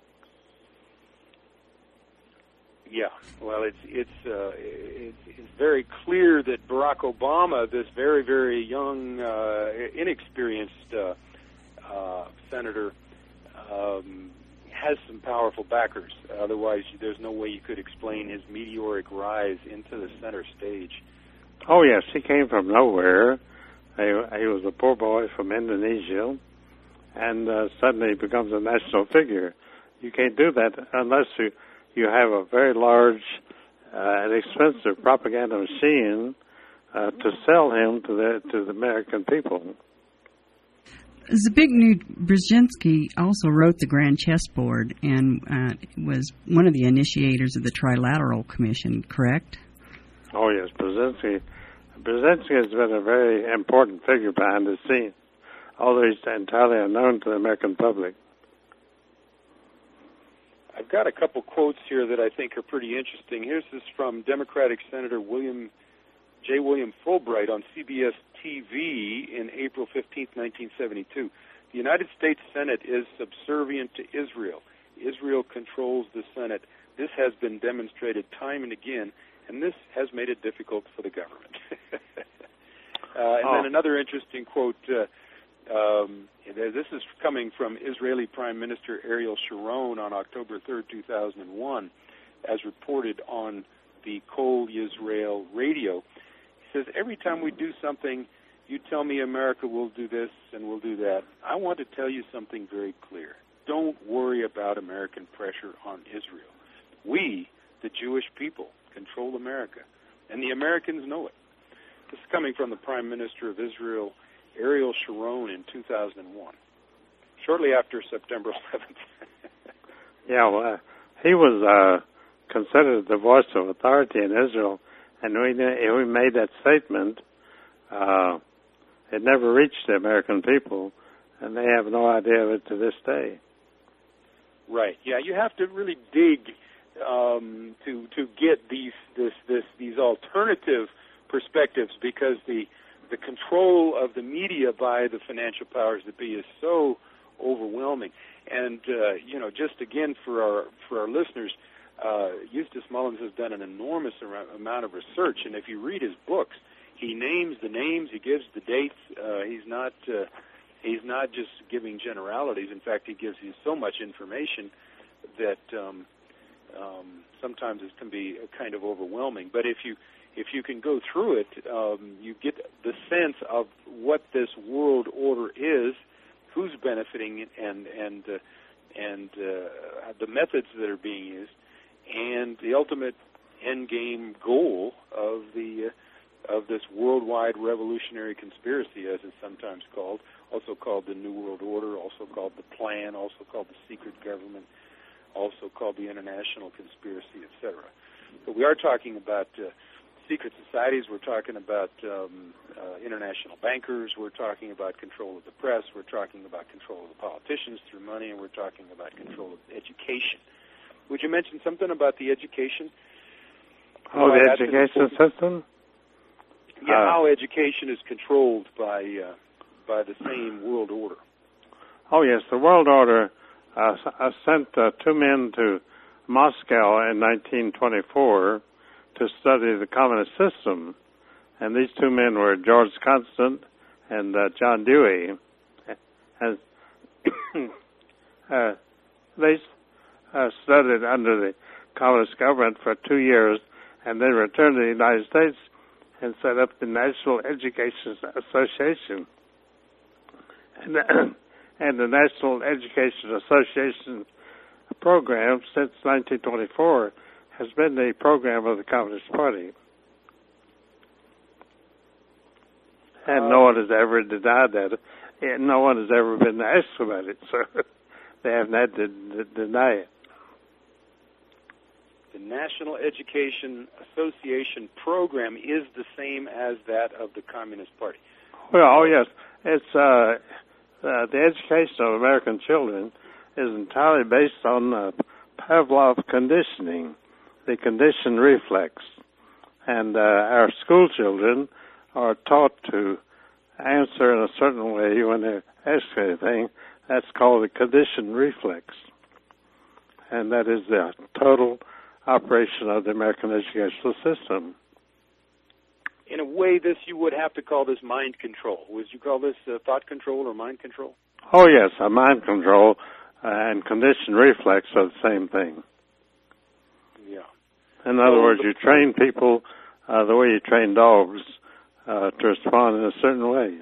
Yeah, well, it's very clear that Barack Obama, this very, very young, inexperienced senator, has some powerful backers. Otherwise, there's no way you could explain his meteoric rise into the center stage. Oh, yes, he came from nowhere. He was a poor boy from Indonesia, and suddenly he becomes a national figure. You can't do that unless you have a very large and expensive propaganda machine to sell him to the American people. Zbigniew Brzezinski also wrote the Grand Chessboard and was one of the initiators of the Trilateral Commission, correct? Oh, yes, Brzezinski has been a very important figure behind the scenes, although he's entirely unknown to the American public. I've got a couple quotes here that I think are pretty interesting. Here's this from Democratic Senator J. William Fulbright on CBS TV in April 15, 1972. The United States Senate is subservient to Israel. Israel controls the Senate. This has been demonstrated time and again, and this has made it difficult for the government. Then another interesting quote, this is coming from Israeli Prime Minister Ariel Sharon on October 3rd, 2001, as reported on the Kol Yisrael radio. He says, every time we do something, you tell me America will do this and will do that. I want to tell you something very clear. Don't worry about American pressure on Israel. We, the Jewish people, control America, and the Americans know it. This is coming from the Prime Minister of Israel, Ariel Sharon, in 2001, shortly after September 11th. Yeah, well, he was considered the voice of authority in Israel, and when he made that statement, it never reached the American people, and they have no idea of it to this day. Right. Yeah, you have to really dig to get these alternative perspectives, because the control of the media by the financial powers that be is so overwhelming. And just again for our listeners, Eustace Mullins has done an enormous amount of research, and if you read his books, he names the names, he gives the dates. He's not just giving generalities. In fact, he gives you so much information that sometimes it can be kind of overwhelming. But if you can go through it, you get the sense of what this world order is, who's benefiting, and the methods that are being used, and the ultimate end game goal of this worldwide revolutionary conspiracy, as it's sometimes called, also called the New World Order, also called the Plan, also called the secret government, also called the international conspiracy, etc. But we are talking about secret societies. We're talking about international bankers. We're talking about control of the press. We're talking about control of the politicians through money, and we're talking about control of education. Would you mention something about the education? Oh, the education system? Yeah, how education is controlled by the same world order. Oh, yes, the world order sent two men to Moscow in 1924 to study the communist system, and these two men were George Constant and John Dewey. And they studied under the communist government for 2 years, and then returned to the United States and set up the National Education Association. And the National Education Association program since 1924 has been the program of the Communist Party. And no one has ever denied that. And no one has ever been asked about it, so they haven't had to deny it. The National Education Association program is the same as that of the Communist Party. Well, oh yes, it's the education of American children is entirely based on Pavlov conditioning, the conditioned reflex, and our school children are taught to answer in a certain way when they're asked anything. That's called the conditioned reflex, and that is the total operation of the American educational system. In a way, you would have to call this mind control. Would you call this thought control or mind control? Oh, yes, mind control and conditioned reflex are the same thing. Yeah. In other words, you train people the way you train dogs to respond in a certain way.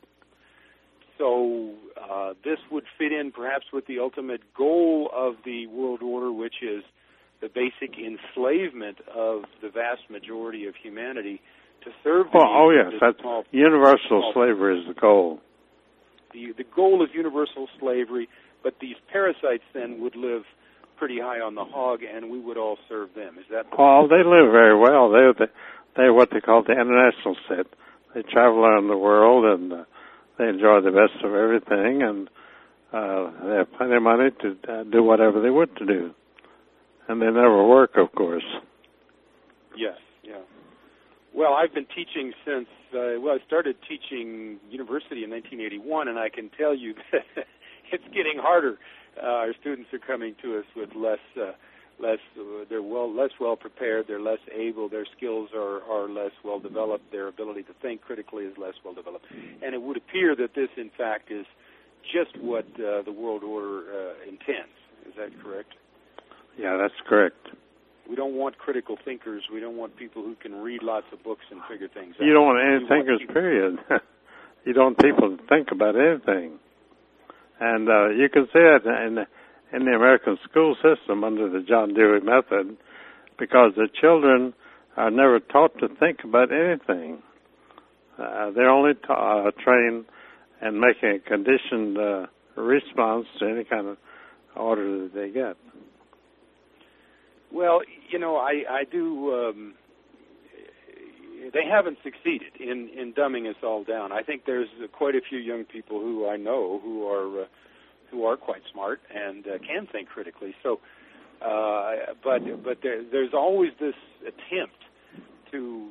So this would fit in perhaps with the ultimate goal of the world order, which is the basic enslavement of the vast majority of humanity to serve the oh yes, that's small, universal slavery is the goal. The goal is universal slavery, but these parasites then would live pretty high on the hog, and we would all serve them. Is that? Oh, they live very well. They're what they call the international set. They travel around the world and they enjoy the best of everything, and they have plenty of money to do whatever they want to do. And they never work, of course. Yes, yeah. Well, I've been teaching since, I started teaching university in 1981, and I can tell you that it's getting harder. Our students are coming to us with they're less well prepared, they're less able, their skills are less well developed, their ability to think critically is less well developed. And it would appear that this, in fact, is just what the world order intends. Is that correct? Yeah, that's correct. We don't want critical thinkers. We don't want people who can read lots of books and figure things out. You don't want any thinkers, period. You don't want people to think about anything. And you can see it in the American school system under the John Dewey method, because the children are never taught to think about anything. They're only trained in making a conditioned response to any kind of order that they get. Well, I do. They haven't succeeded in dumbing us all down. I think there's quite a few young people who I know who are quite smart and can think critically. So, but there's always this attempt to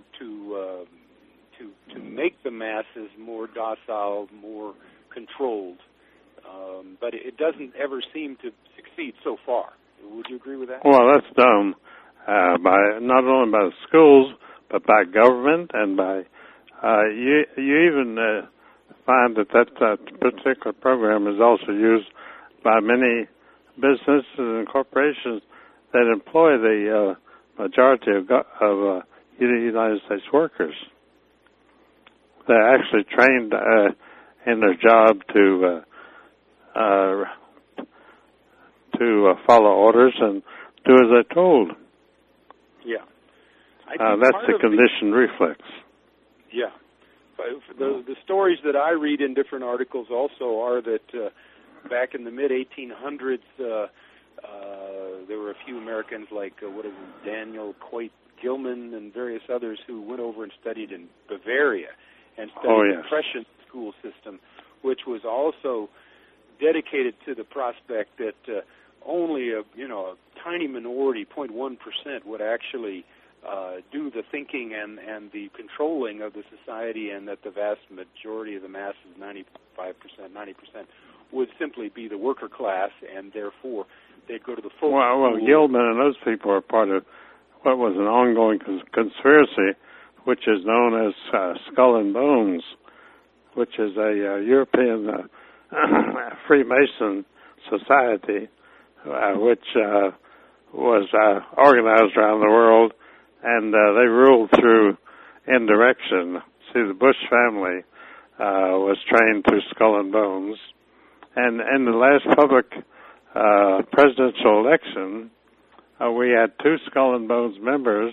make the masses more docile, more controlled. But it doesn't ever seem to succeed so far. Would you agree with that? Well, that's done by not only by the schools, but by government, and by you even find that particular program is also used by many businesses and corporations that employ the majority of United States workers. They're actually trained in their job to follow orders and do as they're told. Yeah. That's the conditioned reflex. Yeah. The stories that I read in different articles also are that back in the mid-1800s, there were a few Americans like, Daniel Coit Gilman and various others who went over and studied in Bavaria and studied the Prussian school system, which was also dedicated to the prospect that only a tiny minority, 0.1%, would actually do the thinking and the controlling of the society, and that the vast majority of the masses, 95%, 90%, would simply be the worker class, and therefore they'd go to the folk Well, Gilman and those people are part of what was an ongoing conspiracy, which is known as Skull and Bones, which is a European Freemason society, which was organized around the world, and they ruled through indirection. See, the Bush family was trained through Skull and Bones, and in the last public presidential election, we had two Skull and Bones members,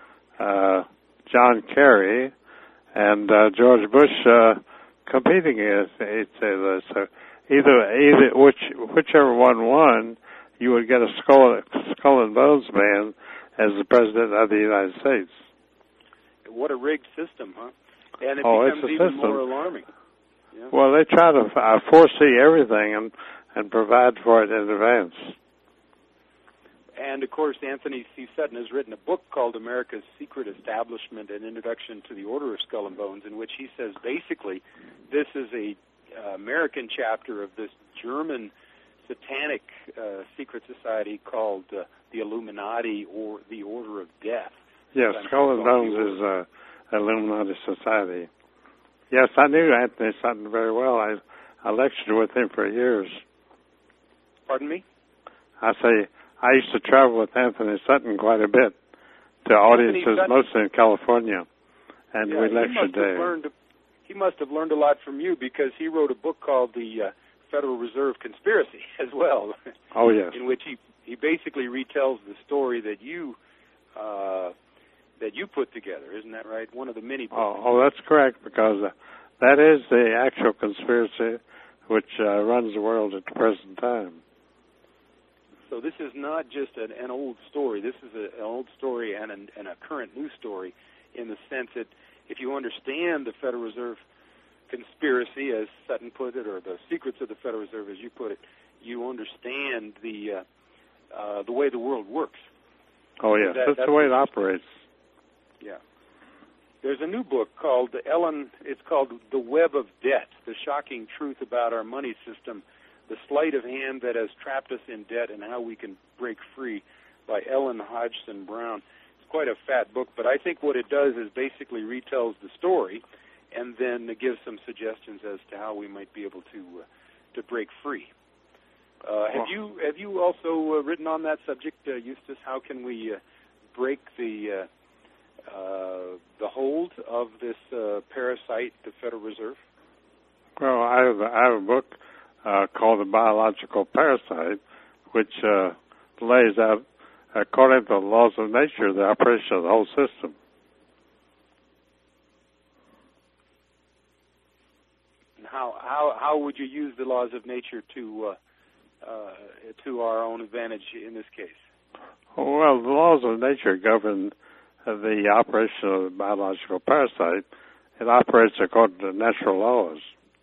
John Kerry and George Bush, competing against each other. So whichever one won, you would get a Skull and Bones man as the president of the United States. What a rigged system, huh? And it it's becomes a even system. more alarming. Yeah. Well, they try to foresee everything and provide for it in advance. And, of course, Anthony C. Sutton has written a book called America's Secret Establishment, an Introduction to the Order of Skull and Bones, in which he says basically this is a American chapter of this German satanic secret society called the Illuminati, or the Order of Death. Yes, Skull and Bones is Illuminati Society. Yes, I knew Anthony Sutton very well. I lectured with him for years. Pardon me? I say I used to travel with Anthony Sutton quite a bit to audiences, mostly in California, and we lectured there. He must have learned a lot from you, because he wrote a book called The Federal Reserve Conspiracy as well. Oh, yes. In which he basically retells the story that you put together. Isn't that right? One of the many books. Oh, that's correct, because that is the actual conspiracy which runs the world at the present time. So this is not just an old story. This is an old story and a current news story, in the sense that if you understand the Federal Reserve conspiracy, as Sutton put it, or the secrets of the Federal Reserve, as you put it, you understand the way the world works. Oh, yes, that's the way it operates. Yeah. There's a new book called it's called The Web of Debt, The Shocking Truth About Our Money System, The Sleight of Hand That Has Trapped Us in Debt and How We Can Break Free, by Ellen Hodgson Brown. It's quite a fat book, but I think what it does is basically retells the story, and then it gives some suggestions as to how we might be able to break free. Have you also written on that subject, Eustace? How can we break the hold of this parasite, the Federal Reserve? Well, I have a book called The Biological Parasite, which lays out, according to the laws of nature, the operation of the whole system. And how would you use the laws of nature to our own advantage in this case? Well, the laws of nature govern the operation of the biological parasite. It operates according to natural laws,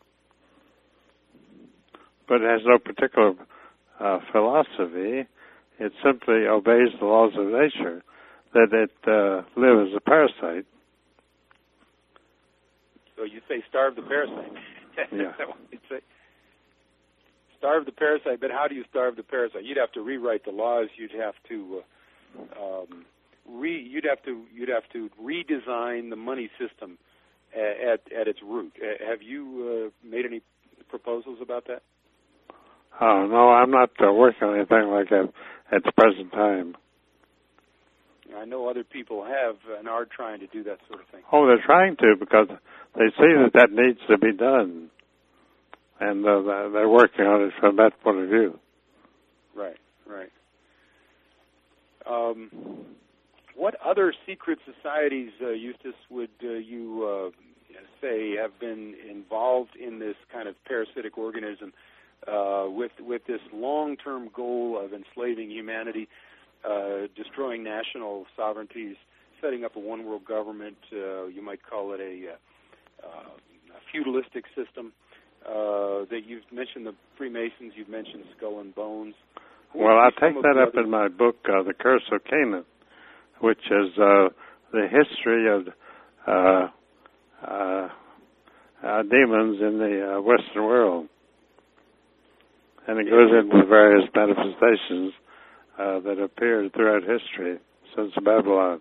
but it has no particular philosophy. It simply obeys the laws of nature, that it lives as a parasite. So you say starve the parasite. Yeah. That's what you'd say. Starve the parasite, but how do you starve the parasite? You'd have to rewrite the laws. You'd have to you'd have to redesign the money system at its root. Have you made any proposals about that? Oh, no, I'm not working on anything like that at the present time. I know other people have and are trying to do that sort of thing. Oh, they're trying to, because they see that needs to be done, and they're working on it from that point of view. Right. What other secret societies, Eustace, would you say have been involved in this kind of parasitic organism with this long-term goal of enslaving humanity, destroying national sovereignties, setting up a one-world government? You might call it a feudalistic system. That you've mentioned the Freemasons, you've mentioned Skull and Bones. Well, I take that up in my book, The Curse of Canaan, which is the history of demons in the Western world. And it goes into various manifestations that appeared throughout history since Babylon.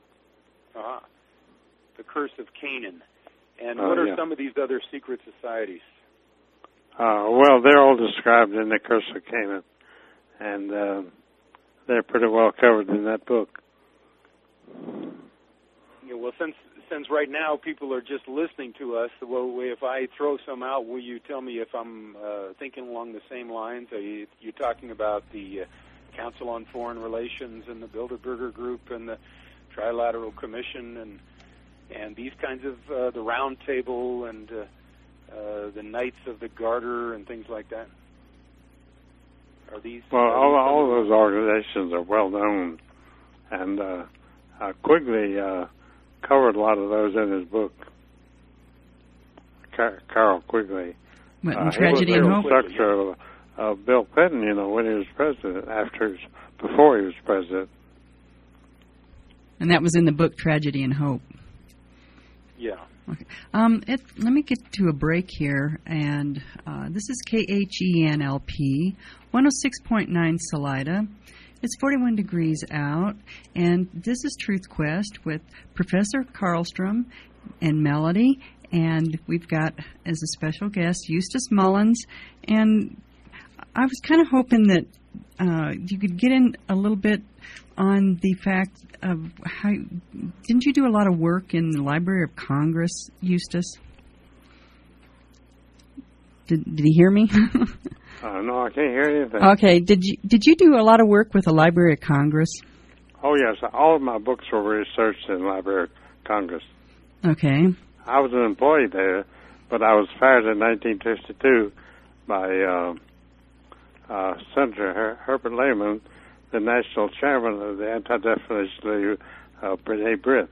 The Curse of Canaan. And what are some of these other secret societies? Well, they're all described in The Curse of Canaan. And they're pretty well covered in that book. Yeah, well, since right now people are just listening to us, well, if I throw some out, will you tell me if I'm thinking along the same lines? Are you talking about the Council on Foreign Relations and the Bilderberger Group and the Trilateral Commission and these kinds of the Round Table and the Knights of the Garter and things like that? Are these? Well, all of those organizations are well known, and Quigley covered a lot of those in his book. Carroll Quigley. Tragedy and Hope. He was the structure of Bill Clinton, when he was president, before he was president. And that was in the book Tragedy and Hope. Yeah. Okay. Let me get to a break here, and this is KHENLP, 106.9 Salida. It's 41 degrees out, and this is Truth Quest with Professor Karlstrom and Melody, and we've got, as a special guest, Eustace Mullins, and I was kind of hoping that you could get in a little bit on the fact of how, didn't you do a lot of work in the Library of Congress, Eustace? Did he hear me? No, I can't hear anything. Okay, did you do a lot of work with the Library of Congress? Oh, yes. All of my books were researched in the Library of Congress. Okay. I was an employee there, but I was fired in 1952 by Senator Herbert Lehman, the national chairman of the Anti-Defamation League, B'nai B'rith.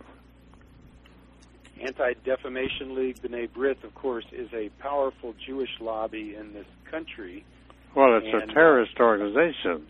Anti-Defamation League, B'nai B'rith, of course, is a powerful Jewish lobby in this country. Well, it's a terrorist organization.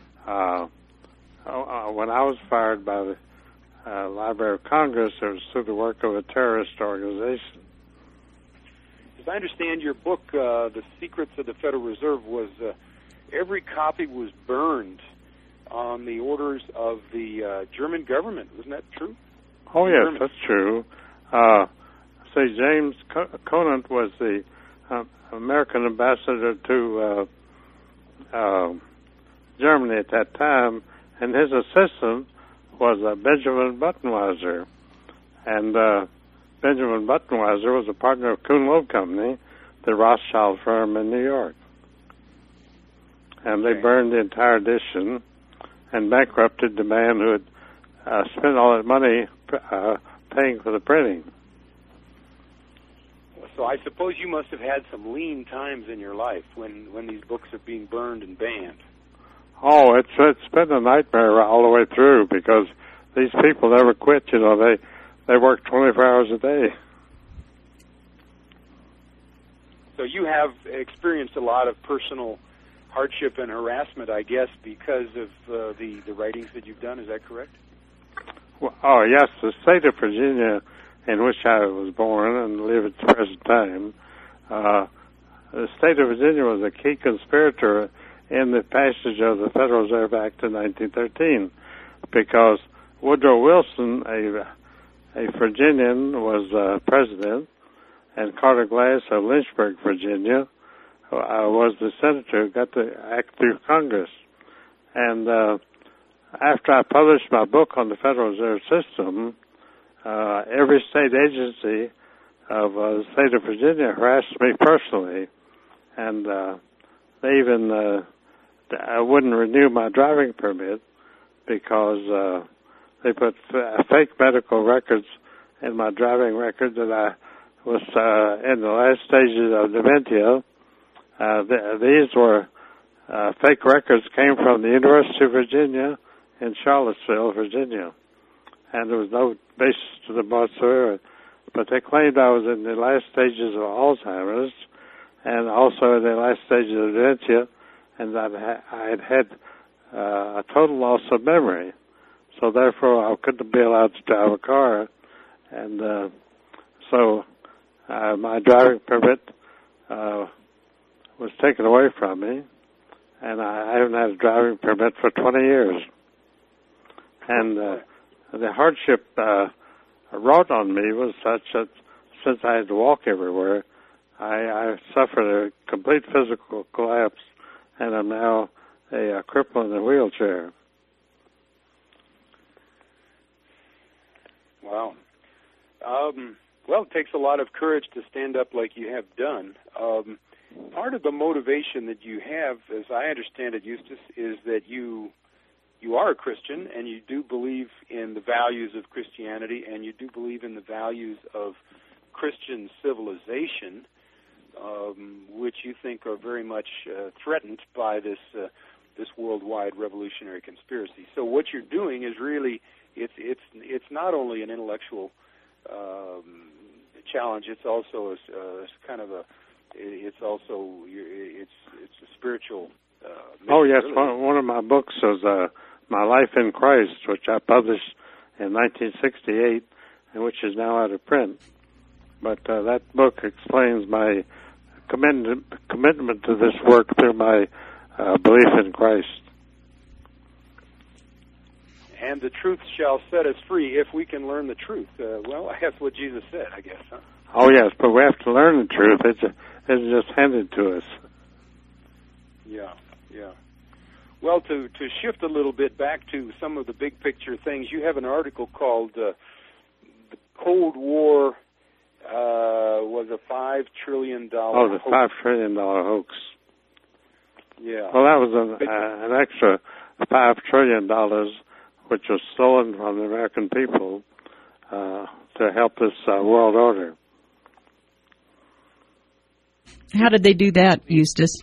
When I was fired by the Library of Congress, it was through the work of a terrorist organization. As I understand your book, The Secrets of the Federal Reserve, was every copy was burned on the orders of the German government. Wasn't that true? Oh, yes, German. That's true. James Conant was the American ambassador to Germany at that time, and his assistant was Benjamin Buttenweiser. And Benjamin Buttenweiser was a partner of Kuhn Loeb Company, the Rothschild firm in New York. And they burned the entire edition and bankrupted the man who had spent all that money paying for the printing. So I suppose you must have had some lean times in your life when these books are being burned and banned. Oh, it's been a nightmare all the way through because these people never quit. They work 24 hours a day. So you have experienced a lot of personal hardship and harassment, I guess, because of the writings that you've done. Is that correct? Well, oh, yes. The state of Virginia, in which I was born and live at the present time, the state of Virginia was a key conspirator in the passage of the Federal Reserve Act in 1913 because Woodrow Wilson, a Virginian, was president, and Carter Glass of Lynchburg, Virginia, was the senator who got the act through Congress. And after I published my book on the Federal Reserve System, every state agency of the state of Virginia harassed me personally, and they even wouldn't renew my driving permit because they put fake medical records in my driving record that I was in the last stages of dementia. These were fake records came from the University of Virginia in Charlottesville, Virginia, and there was no basis to them whatsoever. But they claimed I was in the last stages of Alzheimer's and also in the last stages of dementia, and that I had had a total loss of memory. So therefore, I couldn't be allowed to drive a car, and so my driving permit was taken away from me, and I haven't had a driving permit for 20 years. And the hardship wrought on me was such that since I had to walk everywhere, I suffered a complete physical collapse, and I'm now a cripple in a wheelchair. Wow. Well, it takes a lot of courage to stand up like you have done. Part of the motivation that you have, as I understand it, Eustace, is that you are a Christian and you do believe in the values of Christianity and you do believe in the values of Christian civilization, which you think are very much threatened by this worldwide revolutionary conspiracy. So what you're doing is really it's not only an intellectual challenge. It's also a spiritual. Oh yes, one of my books is My Life in Christ, which I published in 1968, and which is now out of print. But that book explains my commitment to this work through my belief in Christ. And the truth shall set us free if we can learn the truth. Well, that's what Jesus said, I guess, huh? Oh, yes, but we have to learn the truth. It's just handed to us. Yeah. Well, to shift a little bit back to some of the big picture things, you have an article called The Cold War was a $5 trillion Oh, the hoax. $5 trillion hoax. Yeah. Well, that was an extra $5 trillion, which was stolen from the American people to help this world order. How did they do that, Eustace?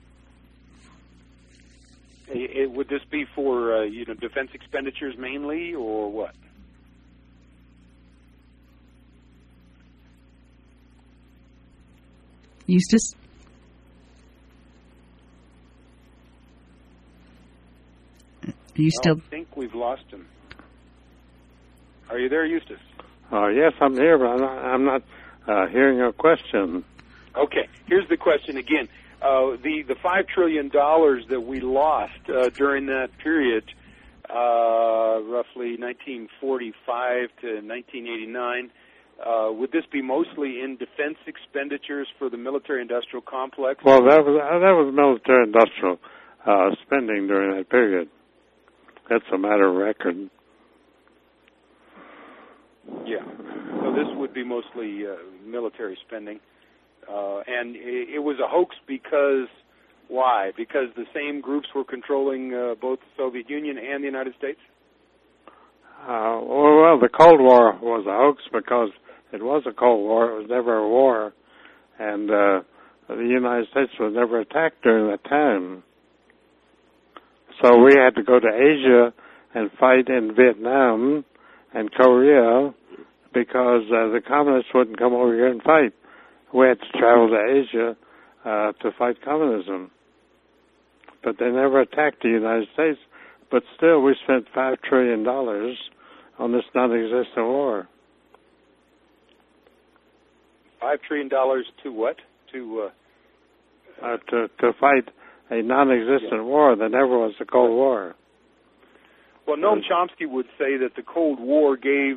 Would this be for defense expenditures mainly, or what? Eustace? Are you still? I think we've lost him. Are you there, Eustace? Yes, I'm here, but I'm not hearing your question. Okay, here's the question again. The $5 trillion that we lost during that period, roughly 1945 to 1989, would this be mostly in defense expenditures for the military-industrial complex? Well, that was military-industrial spending during that period. That's a matter of record. Yeah. So this would be mostly military spending. And it was a hoax because, why? Because the same groups were controlling both the Soviet Union and the United States? Well, the Cold War was a hoax because it was a Cold War. It was never a war. And the United States was never attacked during that time. So we had to go to Asia and fight in Vietnam and Korea because the communists wouldn't come over here and fight. We had to travel to Asia to fight communism. But they never attacked the United States. But still, we spent $5 trillion on this non-existent war. $5 trillion to what? To fight a non-existent war that never was a Cold War. Well, Noam Chomsky would say that the Cold War gave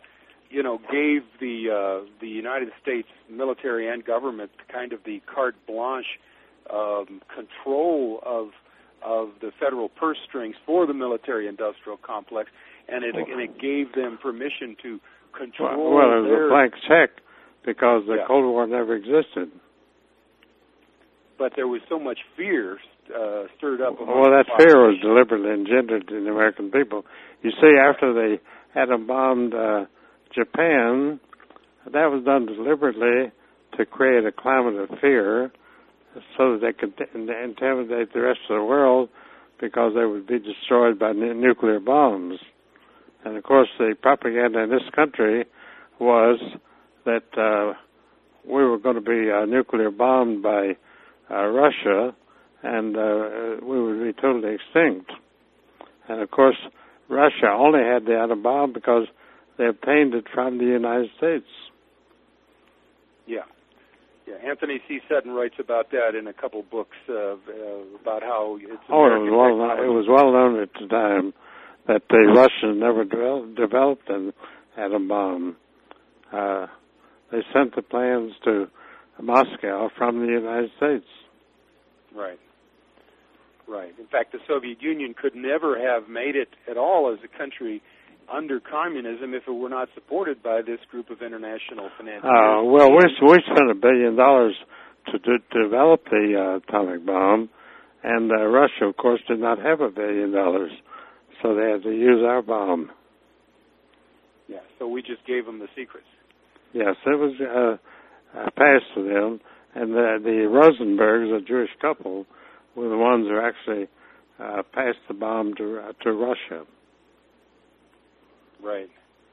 the United States military and government kind of the carte blanche control of the federal purse strings for the military-industrial complex, and it gave them permission to control. Well, it was a blank check because the Cold War never existed. But there was so much fear stirred up. Well, that fear was deliberately engendered in the American people. You see, after they atom bombed Japan, that was done deliberately to create a climate of fear so that they could intimidate the rest of the world because they would be destroyed by nuclear bombs. And, of course, the propaganda in this country was that we were going to be nuclear bombed by Russia and we would be totally extinct. And, of course, Russia only had the atom bomb because they obtained it from the United States. Yeah. Anthony C. Sutton writes about that in a couple books about how it's. It was well known at the time that the Russians never developed an atom bomb. They sent the plans to Moscow from the United States. Right. In fact, the Soviet Union could never have made it at all as a country under communism if it were not supported by this group of international financiers. Well, we spent $1 billion to develop the atomic bomb, and Russia, of course, did not have $1 billion, so they had to use our bomb. Yeah, so we just gave them the secrets. Yes, it was passed to them, and the Rosenbergs, a Jewish couple, were the ones who actually passed the bomb to Russia. Right.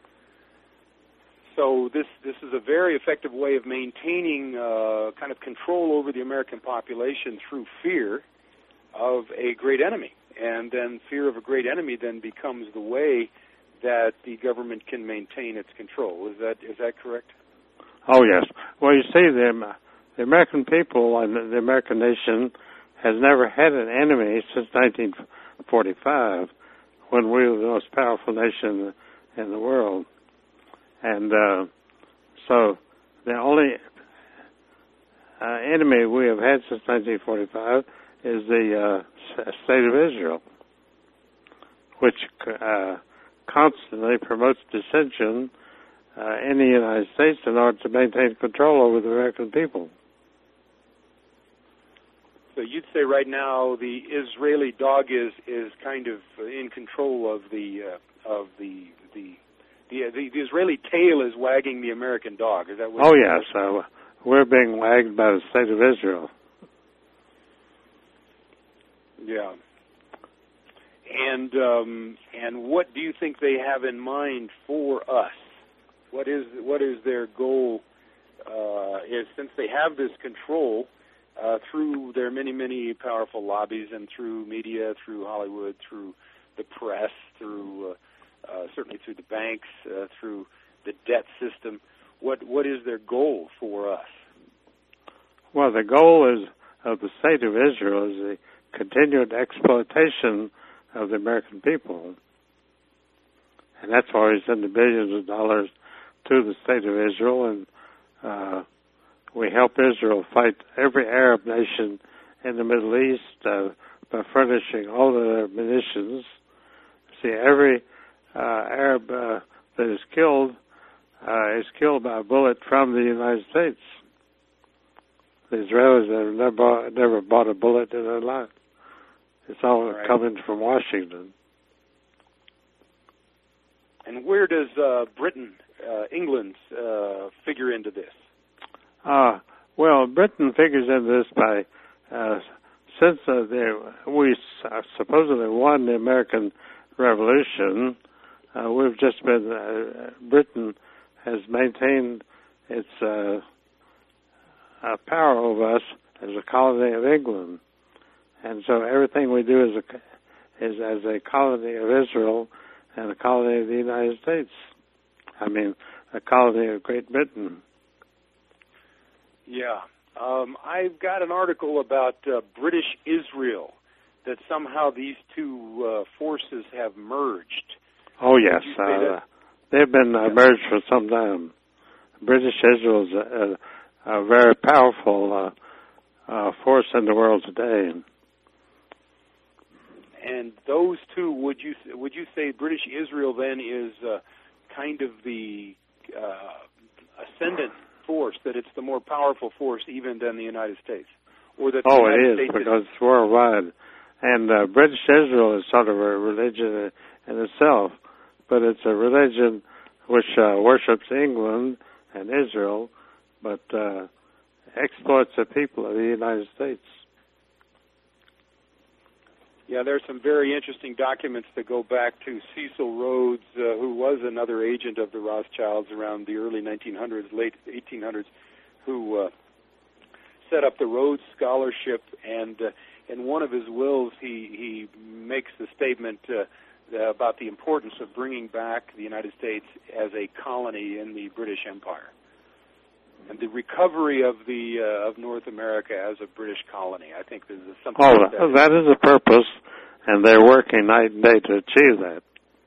So this is a very effective way of maintaining kind of control over the American population through fear of a great enemy. And then fear of a great enemy then becomes the way that the government can maintain its control. Is that correct? Oh, yes. Well, you see, the American people and the American nation has never had an enemy since 1945, when we were the most powerful nation in the world. And so the only enemy we have had since 1945 is the State of Israel, which constantly promotes dissension in the United States in order to maintain control over the American people. So you'd say right now the Israeli dog is kind of in control of the Israeli tail is wagging the American dog. Is that what? Oh yes, we're being wagged by the State of Israel. Yeah. And what do you think they have in mind for us? What is their goal? Is since they have this control through their many powerful lobbies and through media, through Hollywood, through the press, through certainly through the banks, through the debt system. What is their goal for us? Well, the goal is of the State of Israel is the continued exploitation of the American people, and that's why we send the billions of dollars to the State of Israel, and we help Israel fight every Arab nation in the Middle East by furnishing all of their munitions. See, every Arab that is killed by a bullet from the United States. The Israelis have never bought a bullet in their life. It's all coming from Washington. And where does Britain, England, figure into this? Well, Britain figures into this by since we supposedly won the American Revolution. We've just been Britain has maintained its power over us as a colony of England, and so everything we do is as a colony of Israel and a colony of the United States. I mean, a colony of Great Britain. Yeah. I've got an article about British Israel, that somehow these two forces have merged. Oh, yes. They've been merged for some time. British Israel is a very powerful force in the world today. And those two, would you say British Israel then is kind of the ascendant force, that it's the more powerful force even than the United States? Or that it is, because it's worldwide. And British Israel is sort of a religion in itself, but it's a religion which worships England and Israel, but exploits the people of the United States. Yeah, there's some very interesting documents that go back to Cecil Rhodes, who was another agent of the Rothschilds around the early 1900s, late 1800s, who set up the Rhodes Scholarship, and in one of his wills he makes the statement about the importance of bringing back the United States as a colony in the British Empire, and the recovery of of North America as a British colony. I think this is something. That is a purpose, and they're working night and day to achieve that.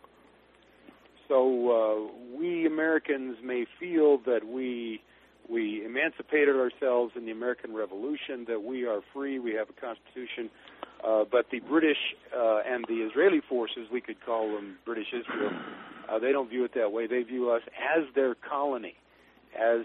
So we Americans may feel that we emancipated ourselves in the American Revolution, that we are free, we have a constitution, but the British and the Israeli forces, we could call them British Israel, They don't view it that way. They view us as their colony, as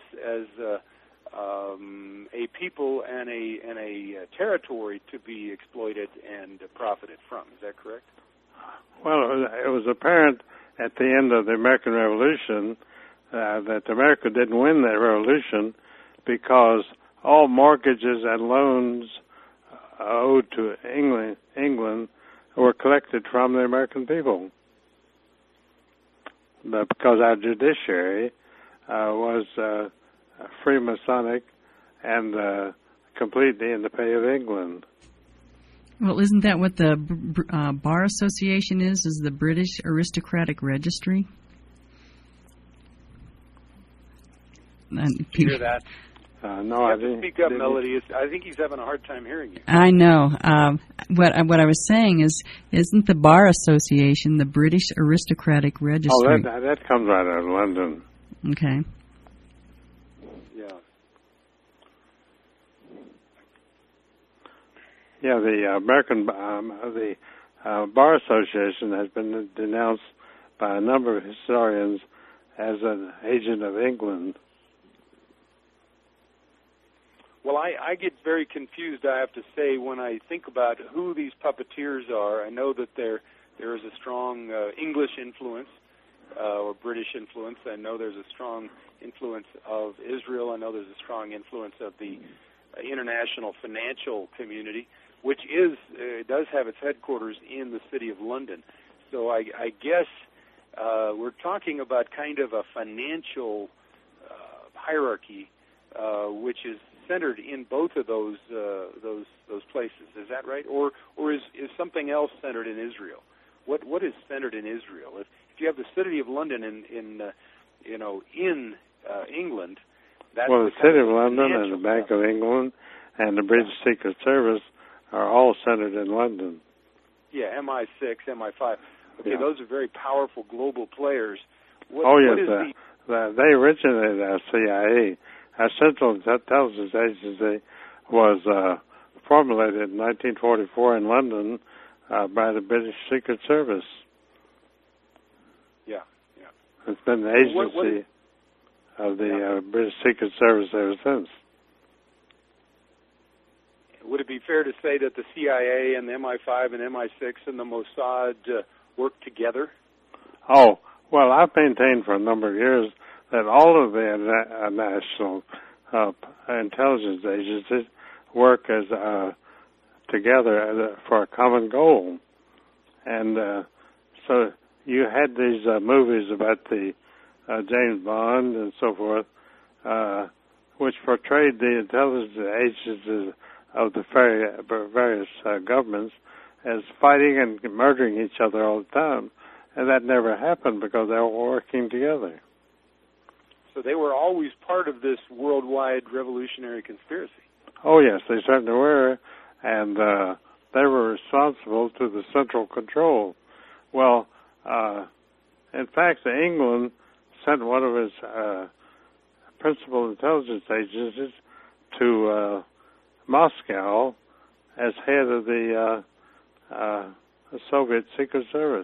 a people and a territory to be exploited and profited from. Is that correct? Well, it was apparent at the end of the American Revolution that America didn't win that revolution because all mortgages and loans owed to England were collected from the American people. But because our judiciary was Freemasonic and completely in the pay of England. Well, isn't that what the Bar Association is the British Aristocratic Registry? Did you hear that? No, I didn't. Speak up, Melody. I think he's having a hard time hearing you. I know. What I was saying is, isn't the Bar Association the British Aristocratic Registry? Oh, that comes right out of London. Okay. Yeah, the American Bar Association has been denounced by a number of historians as an agent of England. Well, I get very confused, I have to say, when I think about who these puppeteers are. I know that there is a strong English influence or British influence. I know there's a strong influence of Israel. I know there's a strong influence of the international financial community, which does have its headquarters in the city of London. So I guess we're talking about kind of a financial hierarchy, which is centered in both of those places. Is that right? Or is something else centered in Israel? What is centered in Israel? If you have the city of London in England, that's the city of London and the Bank of England and the British Secret Service are all centered in London. Yeah, MI6, MI5. Okay, those are very powerful global players. They originated our CIA. Our Central Intelligence Agency was formulated in 1944 in London by the British Secret Service. Yeah. It's been the agency of the British Secret Service ever since. Would it be fair to say that the CIA and the MI5 and MI6 and the Mossad work together? Oh, well, I've maintained for a number of years that all of the national intelligence agencies work as together for a common goal. And so you had these movies about the James Bond and so forth, which portrayed the intelligence agencies of the various governments as fighting and murdering each other all the time. And that never happened because they were working together. So they were always part of this worldwide revolutionary conspiracy. Oh, yes, they certainly were. And they were responsible to the central control. Well, in fact, England sent one of its principal intelligence agencies to Moscow as head of the Soviet Secret Service.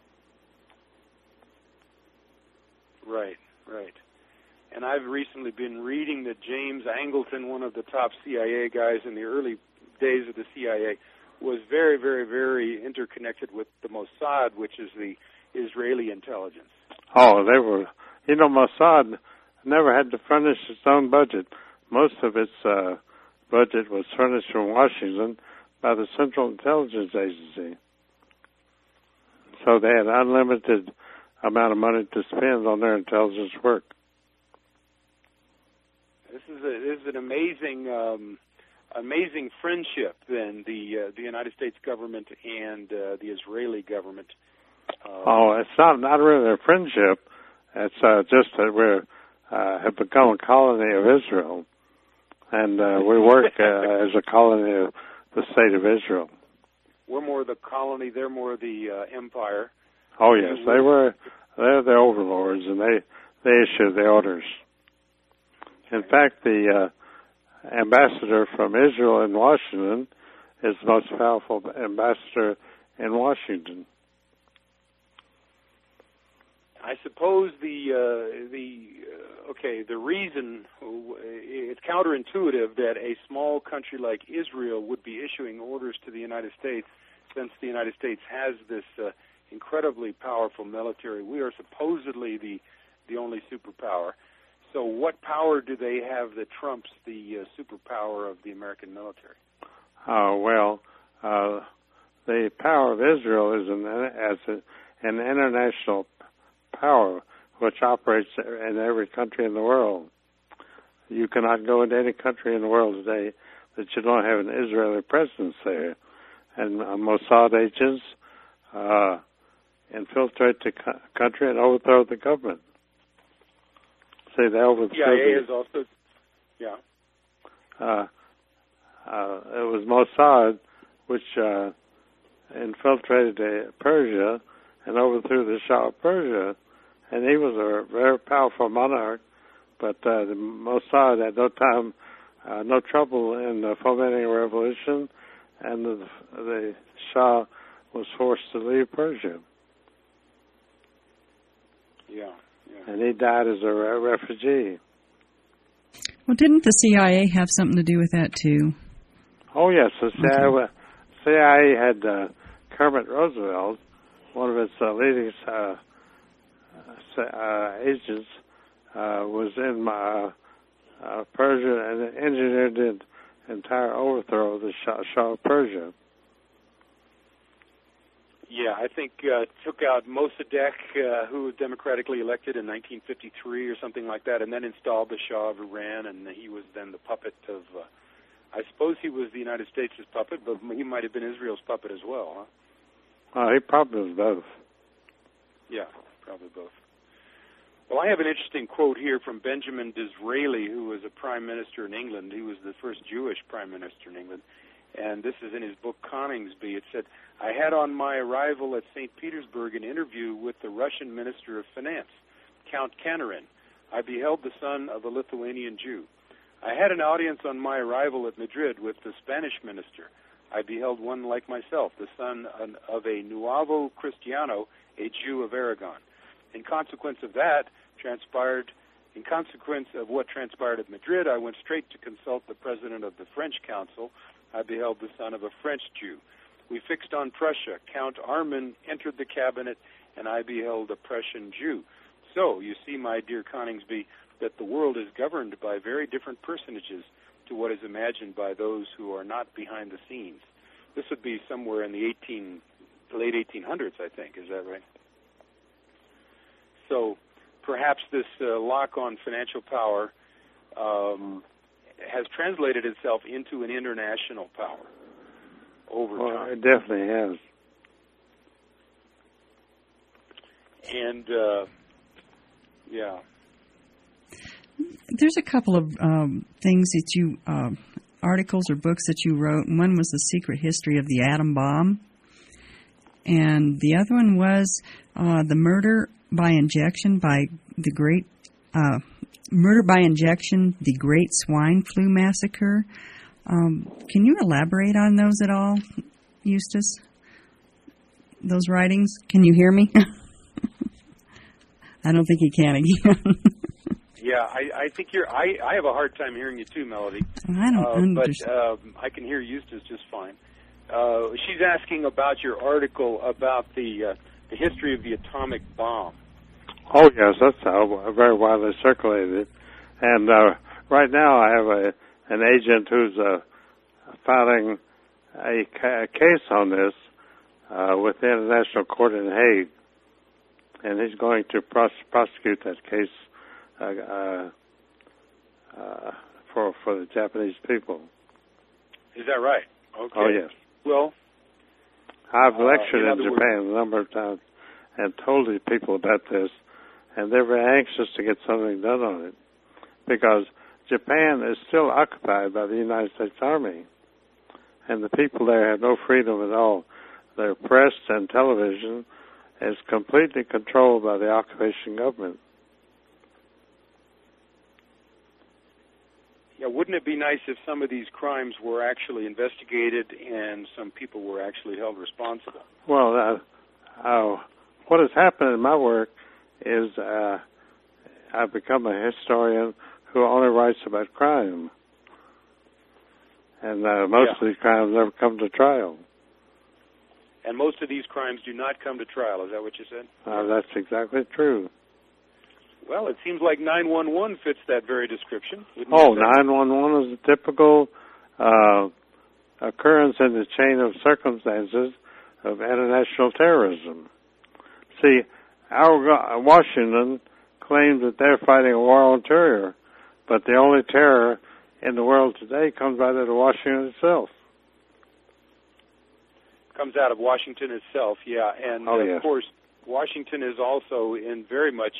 Right. And I've recently been reading that James Angleton, one of the top CIA guys in the early days of the CIA, was very, very, very interconnected with the Mossad, which is the Israeli intelligence. Oh, they were. Mossad never had to furnish its own budget. Most of its budget was furnished from Washington by the Central Intelligence Agency. So they had unlimited amount of money to spend on their intelligence work. This is an amazing friendship, then, the United States government and the Israeli government. It's not really a friendship. It's just that we have become a colony of Israel, and we work as a colony of the state of Israel. We're more the colony; they're more the empire. Oh yes, they're the overlords, and they issue the orders. In fact, the ambassador from Israel in Washington is the most powerful ambassador in Washington. I suppose the reason, it's counterintuitive that a small country like Israel would be issuing orders to the United States, since the United States has this incredibly powerful military. We are supposedly the only superpower. So what power do they have that trumps the superpower of the American military? The power of Israel is an international power which operates in every country in the world. You cannot go into any country in the world today that you don't have an Israeli presence there. And Mossad agents infiltrate the country and overthrow the government. See, they overthrew CIA is also, yeah. It was Mossad which infiltrated Persia and overthrew the Shah of Persia, and he was a very powerful monarch, but the Mossad had no trouble in fomenting a revolution, and the Shah was forced to leave Persia. Yeah. And he died as a refugee. Well, didn't the CIA have something to do with that, too? Oh, yes. The CIA had Kermit Roosevelt, one of its leading agents, was in Persia and engineered the entire overthrow of the Shah of Persia. Yeah, I think took out Mossadegh, who was democratically elected in 1953 or something like that, and then installed the Shah of Iran, and he was then the puppet of, I suppose he was the United States' puppet, but he might have been Israel's puppet as well, huh? He probably was both. Yeah, probably both. Well, I have an interesting quote here from Benjamin Disraeli, who was a prime minister in England. He was the first Jewish prime minister in England. And this is in his book Coningsby. It said, I had on my arrival at St. Petersburg an interview with the Russian Minister of Finance, Count Kanarin. I beheld the son of a Lithuanian Jew. I had an audience on my arrival at Madrid with the Spanish minister. I beheld one like myself, the son of a Nuevo Cristiano, a Jew of Aragon. In consequence of what transpired at Madrid, I went straight to consult the president of the French Council. I beheld the son of a French Jew. We fixed on Prussia. Count Arman entered the cabinet, and I beheld a Prussian Jew. So, you see, my dear Coningsby, that the world is governed by very different personages to what is imagined by those who are not behind the scenes. This would be somewhere in the late 1800s, I think. Is that right? So, perhaps this lock on financial power has translated itself into an international power over time. Well, it definitely has. And, yeah. There's a couple of things that you, articles or books that you wrote. One was The Secret History of the Atom Bomb. And the other one was The Murder by Injection by the Great... Murder by Injection, the Great Swine Flu Massacre. Can you elaborate on those at all, Eustace? Those writings? Can you hear me? I don't think he can again. Yeah, I think I have a hard time hearing you too, Melody. I don't understand. But I can hear Eustace just fine. She's asking about your article about the history of the atomic bomb. Oh, yes, that's very widely circulated. And right now I have an agent who's filing a case on this with the International Court in Hague. And he's going to prosecute that case for the Japanese people. Is that right? Okay. Oh, yes. Well, I've lectured in Japan a number of times and told these people about this, and they're very anxious to get something done on it because Japan is still occupied by the United States Army, and the people there have no freedom at all. Their press and television is completely controlled by the occupation government. Yeah, wouldn't it be nice if some of these crimes were actually investigated and some people were actually held responsible? Well, what has happened in my work is I've become a historian who only writes about crime. And most of these crimes never come to trial. And most of these crimes do not come to trial. Is that what you said? That's exactly true. Well, it seems like 911 fits that very description. 911 is a typical occurrence in the chain of circumstances of international terrorism. See, our Washington claims that they're fighting a war on terror, but the only terror in the world today comes out of Washington itself. Comes out of Washington itself, yeah. And, of course, Washington is also in very much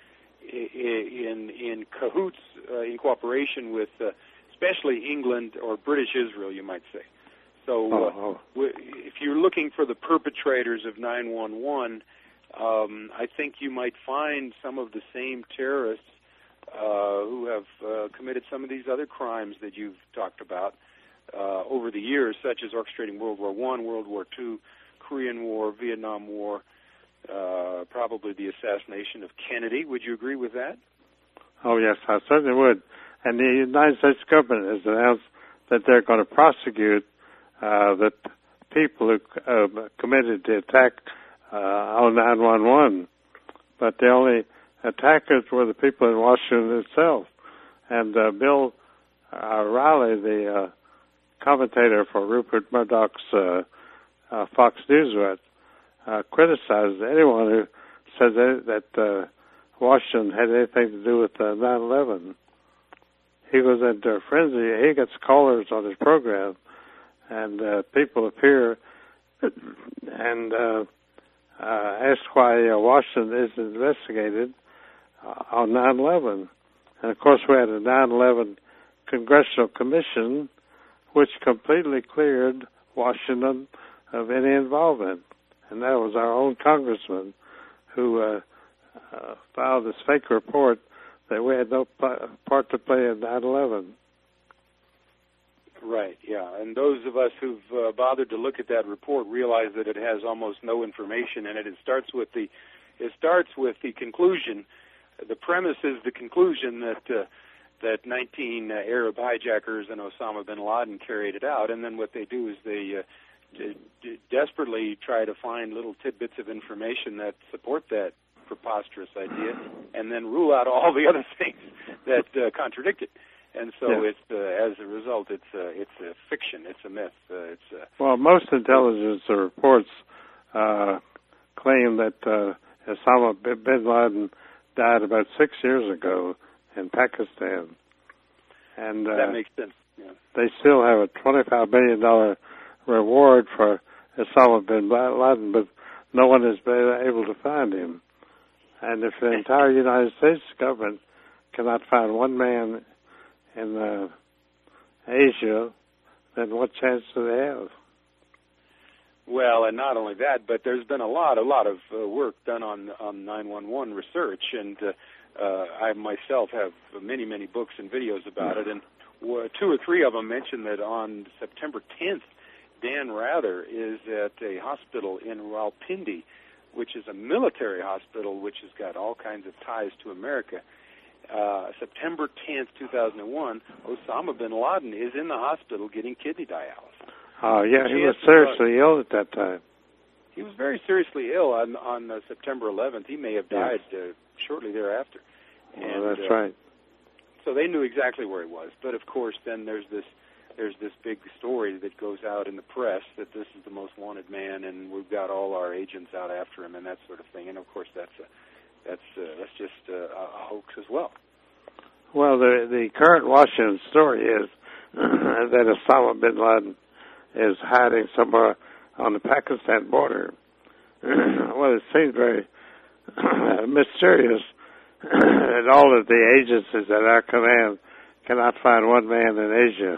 in cahoots, in cooperation with especially England or British Israel, you might say. So if you're looking for the perpetrators of 911, I think you might find some of the same terrorists who have committed some of these other crimes that you've talked about over the years, such as orchestrating World War I, World War II, Korean War, Vietnam War, probably the assassination of Kennedy. Would you agree with that? Oh, yes, I certainly would. And the United States government has announced that they're going to prosecute the people who committed the attack on 911. But the only attackers were the people in Washington itself. And Bill Riley, the commentator for Rupert Murdoch's Fox News, criticized anyone who says that Washington had anything to do with 9/11. He goes into a frenzy. He gets callers on his program, and people appear and ask why Washington isn't investigated on 9/11. And, of course, we had a 9/11 Congressional Commission which completely cleared Washington of any involvement. And that was our own congressman who filed this fake report that we had no part to play in 9/11. Right, yeah. And those of us who've bothered to look at that report realize that it has almost no information in it. It starts with the conclusion. The premise is the conclusion that 19 Arab hijackers and Osama bin Laden carried it out, and then what they do is they desperately try to find little tidbits of information that support that preposterous idea, and then rule out all the other things that contradict it. And so it's as a result, it's a fiction, it's a myth. Well, most intelligence reports claim that Osama bin Laden died about 6 years ago in Pakistan, and that makes sense. Yeah. They still have a $25 million reward for Osama bin Laden, but no one has been able to find him. And if the entire United States government cannot find one man in Asia, then what chance do they have? Well, and not only that, but there's been a lot of work done on 911 research, and I myself have many books and videos about it, and 2 or 3 of them mention that on September 10th, Dan Rather is at a hospital in Rawalpindi, which is a military hospital which has got all kinds of ties to America. September 10th, 2001, Osama bin Laden is in the hospital getting kidney dialysis. Oh, yeah, he was seriously ill at that time. He was very seriously ill on September 11th. He may have died shortly thereafter. And, that's right. So they knew exactly where he was. But, of course, then there's this big story that goes out in the press that this is the most wanted man, and we've got all our agents out after him and that sort of thing. And, of course, that's just a hoax as well. Well, the current Washington story is that Osama bin Laden is hiding somewhere on the Pakistan border. Well, it seems very mysterious that all of the agencies at our command cannot find one man in Asia.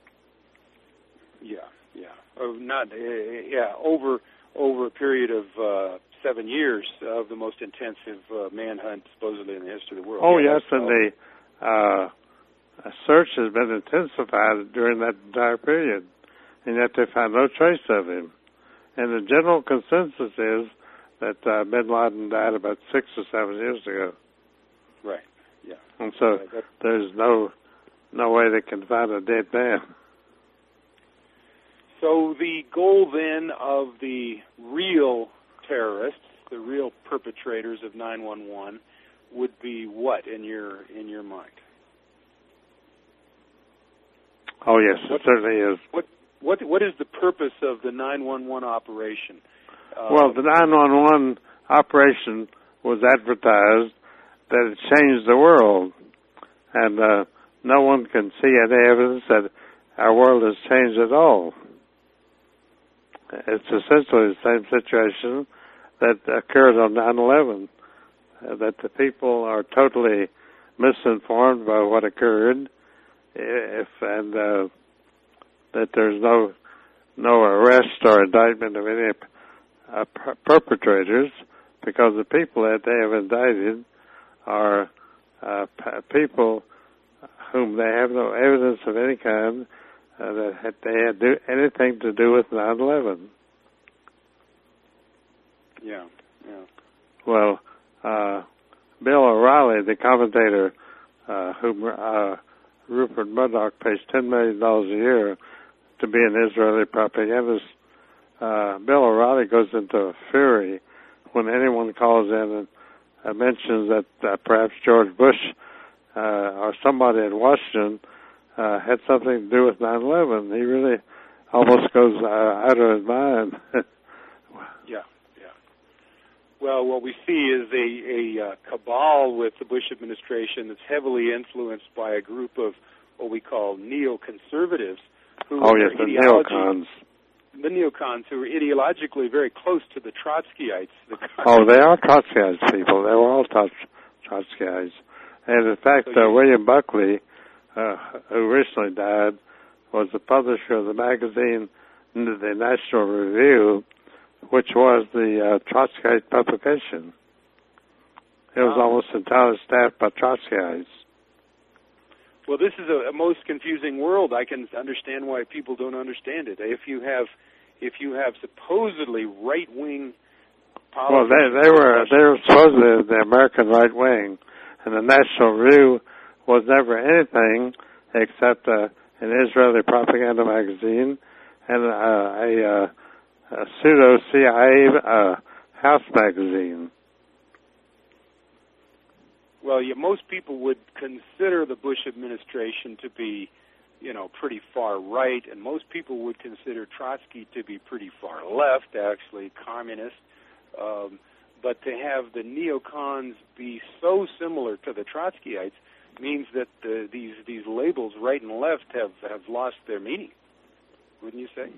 Over a period of 7 years of the most intensive manhunt supposedly in the history of the world. Oh, yes, and the search has been intensified during that entire period, and yet they found no trace of him. And the general consensus is that Bin Laden died about 6 or 7 years ago. Right. Yeah. And so there's no way they can find a dead man. So the goal then of the real terrorists, the real perpetrators of 9/11, would be what in your mind? Oh yes, it certainly is. What is the purpose of the 911 operation? Well, the 911 operation was advertised that it changed the world, and no one can see any evidence that our world has changed at all. It's essentially the same situation that occurred on 9/11, that the people are totally misinformed by what occurred, and that there's no arrest or indictment of any perpetrators, because the people that they have indicted are people whom they have no evidence of any kind that they had anything to do with 9/11. Yeah. Well, Bill O'Reilly, the commentator whom Rupert Murdoch pays $10 million a year to be an Israeli propagandist, Bill O'Reilly goes into a fury when anyone calls in and mentions that perhaps George Bush or somebody in Washington had something to do with 9/11. He really almost goes out of his mind. Yeah. Well, what we see is a cabal with the Bush administration that's heavily influenced by a group of what we call neoconservatives. The neocons. The neocons, who are ideologically very close to the Trotskyites. They are Trotskyites people. They were all Trotskyites. And in fact, William Buckley, who recently died, was the publisher of the magazine, the National Review, which was the Trotskyite publication. It was almost entirely staffed by Trotskyites. Well, this is a most confusing world. I can understand why people don't understand it. If you have supposedly right-wing politics... Well, they were supposedly the American right wing, and the National Review was never anything except an Israeli propaganda magazine and a pseudo-CIA house magazine. Well, most people would consider the Bush administration to be, pretty far right, and most people would consider Trotsky to be pretty far left, actually, communist. But to have the neocons be so similar to the Trotskyites means that these labels, right and left, have lost their meaning, wouldn't you say?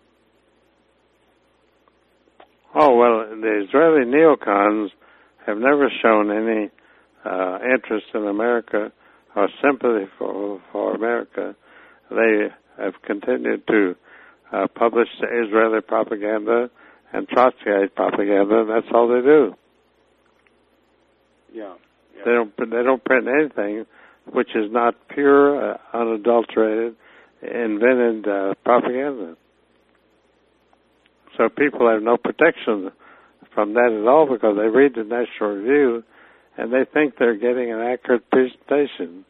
Oh, well, the Israeli neocons have never shown any interest in America or sympathy for America. They have continued to publish the Israeli propaganda and Trotskyite propaganda, and that's all they do. Yeah. They don't print anything which is not pure, unadulterated, invented propaganda. So people have no protection from that at all, because they read the National Review and they think they're getting an accurate presentation.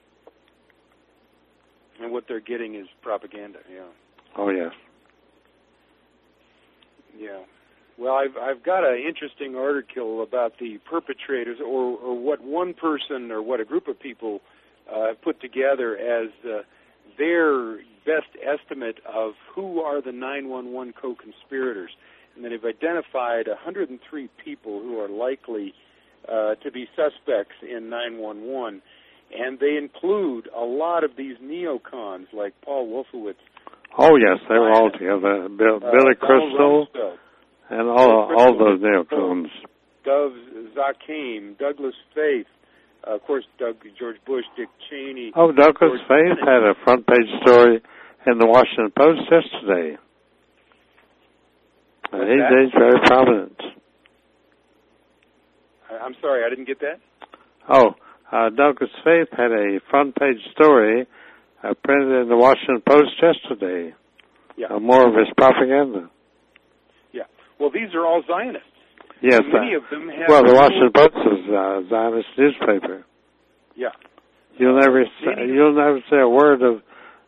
And what they're getting is propaganda, yeah. Oh, yes. Yeah. Well, I've got an interesting article about the perpetrators, or what one person or what a group of people put together as their best estimate of who are the 911 co-conspirators. And then they've identified 103 people who are likely to be suspects in 911. And they include a lot of these neocons, like Paul Wolfowitz. Oh, yes, they were all together. Billy Crystal and all those neocons. Dov Zakheim, Douglas Faith, of course, George Bush, Dick Cheney. Oh, Douglas Faith had a front-page story in the Washington Post yesterday. He's very prominent. I'm sorry, I didn't get that. Oh, Douglas Faith had a front-page story printed in the Washington Post yesterday. Yeah. More of his propaganda. Yeah. Well, these are all Zionists. Yes. Many of them have. Well, the Washington Post is a Zionist newspaper. Yeah. You'll never say a word of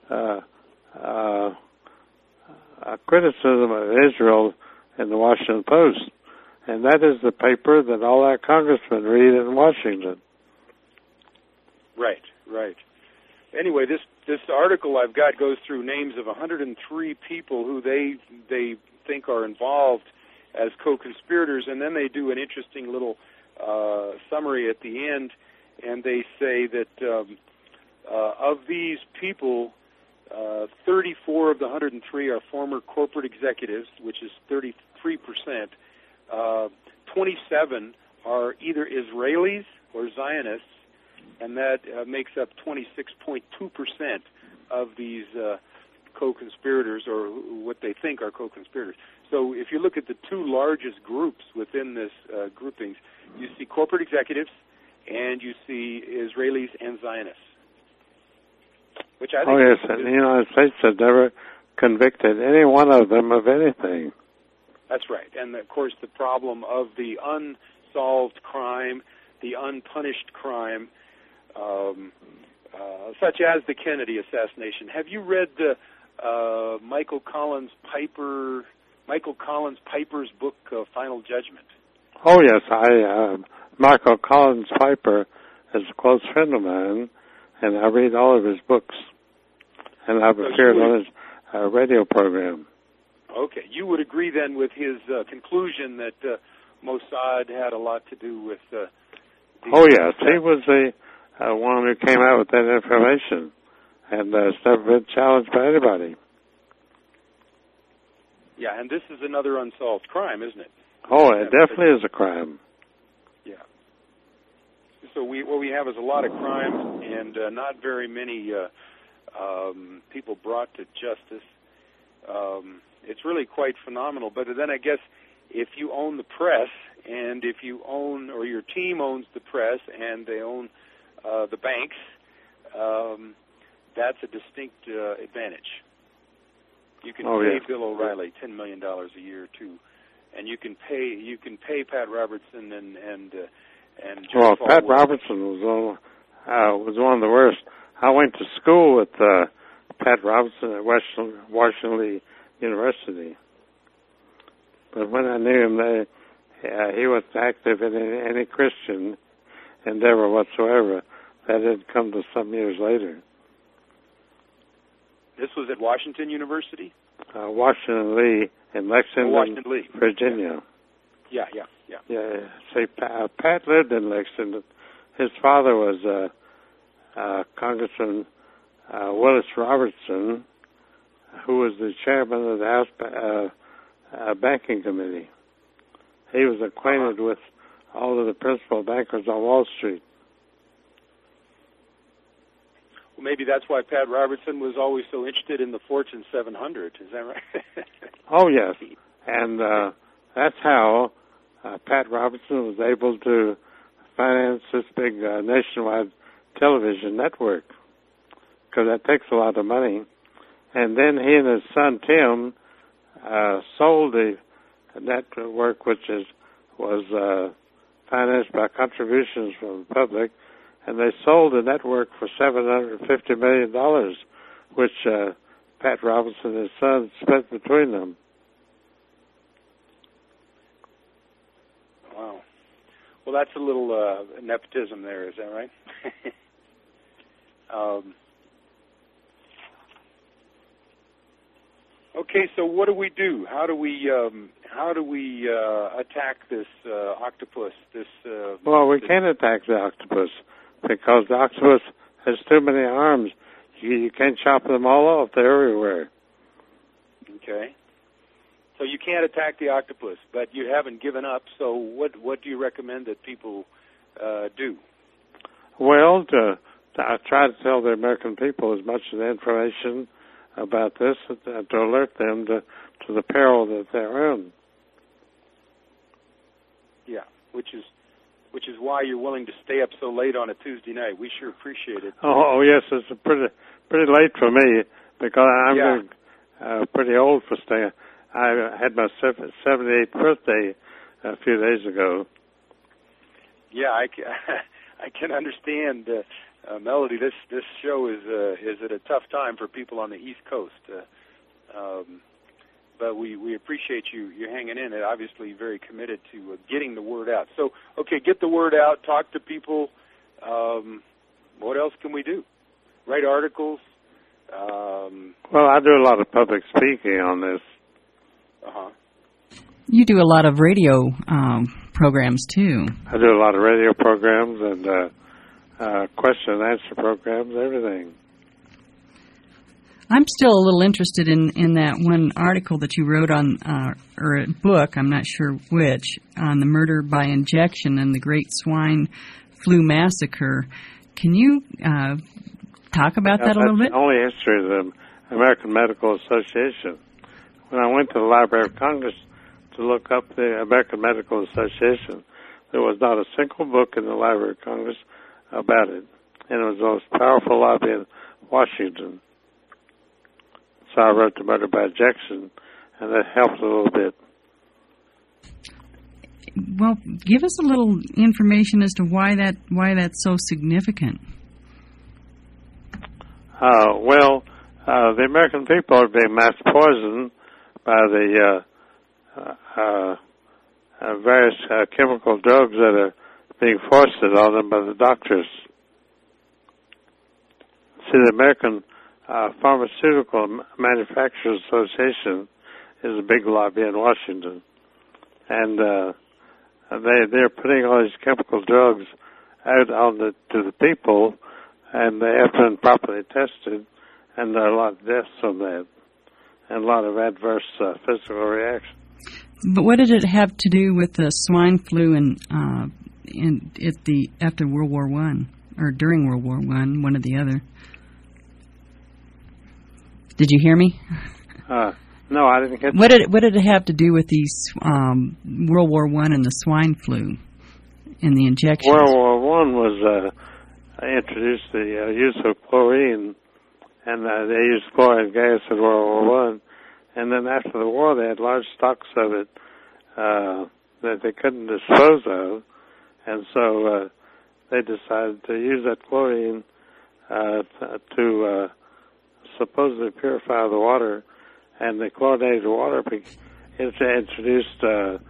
criticism of Israel in the Washington Post, and that is the paper that all our congressmen read in Washington. Right. Anyway, this article I've got goes through names of 103 people who they think are involved as co-conspirators, and then they do an interesting little summary at the end, and they say that of these people, 34 of the 103 are former corporate executives, which is 33%. 27 are either Israelis or Zionists, and that makes up 26.2% of these co-conspirators, or what they think are co-conspirators. So if you look at the two largest groups within this groupings, you see corporate executives and you see Israelis and Zionists. Which I think oh, yes, and the United States has never convicted any one of them of anything. That's right. And, of course, the problem of the unsolved crime, the unpunished crime, such as the Kennedy assassination. Have you read Michael Collins Piper's book, Final Judgment? Oh, yes. Michael Collins Piper is a close friend of mine, and I read all of his books, and I've appeared on his radio program. Okay. You would agree, then, with his conclusion that Mossad had a lot to do with oh, yes. He was the one who came out with that information, and it's never been challenged by anybody. Yeah, and this is another unsolved crime, isn't it? Oh, it definitely is a crime. Yeah. So what we have is a lot of crimes and not very many people brought to justice. It's really quite phenomenal. But then I guess if you own the press, and if you own, or your team owns the press, and they own the banks, that's a distinct advantage. You can pay Bill O'Reilly $10 million a year too, and you can pay Pat Robertson and well, Pat Robertson was one of the worst. I went to school with Pat Robertson at Washington University, but when I knew him, he wasn't active in any Christian endeavor whatsoever. That didn't come to some years later. This was at Washington University? Washington Lee in Lexington, Virginia. Yeah. See, Pat lived in Lexington. His father was Congressman Willis Robertson, who was the chairman of the House Banking Committee. He was acquainted with all of the principal bankers on Wall Street. Well, maybe that's why Pat Robertson was always so interested in the Fortune 700. Is that right? Oh, yes. And that's how Pat Robertson was able to finance this big nationwide television network, because that takes a lot of money. And then he and his son, Tim, sold the network, which was financed by contributions from the public, and they sold the network for $750 million, which Pat Robertson and his son spent between them. Wow. Well, that's a little nepotism there, is that right? Okay, so what do we do? How do we attack this octopus? Well, we can't attack the octopus because the octopus has too many arms. You can't chop them all off; they're everywhere. Okay. So you can't attack the octopus, but you haven't given up. So what do you recommend that people do? Well, I try to tell the American people as much of the information about this to alert them to the peril that they're in. Yeah, which is why you're willing to stay up so late on a Tuesday night. We sure appreciate it. Oh yes, it's pretty late for me because I'm pretty old for staying. I had my 78th birthday a few days ago. Yeah, I can understand, Melody. This show is at a tough time for people on the East Coast, but we appreciate you hanging in. And obviously, very committed to getting the word out. So, okay, get the word out. Talk to people. What else can we do? Write articles. Well, I do a lot of public speaking on this. You do a lot of radio programs, too. I do a lot of radio programs and question and answer programs, everything. I'm still a little interested in that one article that you wrote on, or a book, I'm not sure which, on the murder by injection and the Great Swine Flu Massacre. Can you talk about that a little bit? That's the only history of the American Medical Association. When I went to the Library of Congress to look up the American Medical Association, there was not a single book in the Library of Congress about it. And it was the most powerful lobby in Washington. So I wrote The Murder by Injection, and that helped a little bit. Well, give us a little information as to why that's so significant. The American people are being mass poisoned by the various chemical drugs that are being foisted on them by the doctors. See, the American Pharmaceutical Manufacturers Association is a big lobby in Washington, and they're putting all these chemical drugs out to the people, and they have been properly tested, and there are a lot of deaths from that, and a lot of adverse physical reactions. But what did it have to do with the swine flu after World War I, or during World War I, one or the other? Did you hear me? No, I didn't get What did it have to do with these World War I and the swine flu and the injections? World War I was introduced the use of chlorine, and they used chlorine gas in World War I. And then after the war, they had large stocks of it that they couldn't dispose of, and so they decided to use that chlorine to supposedly purify the water, and the chlorinated water introduced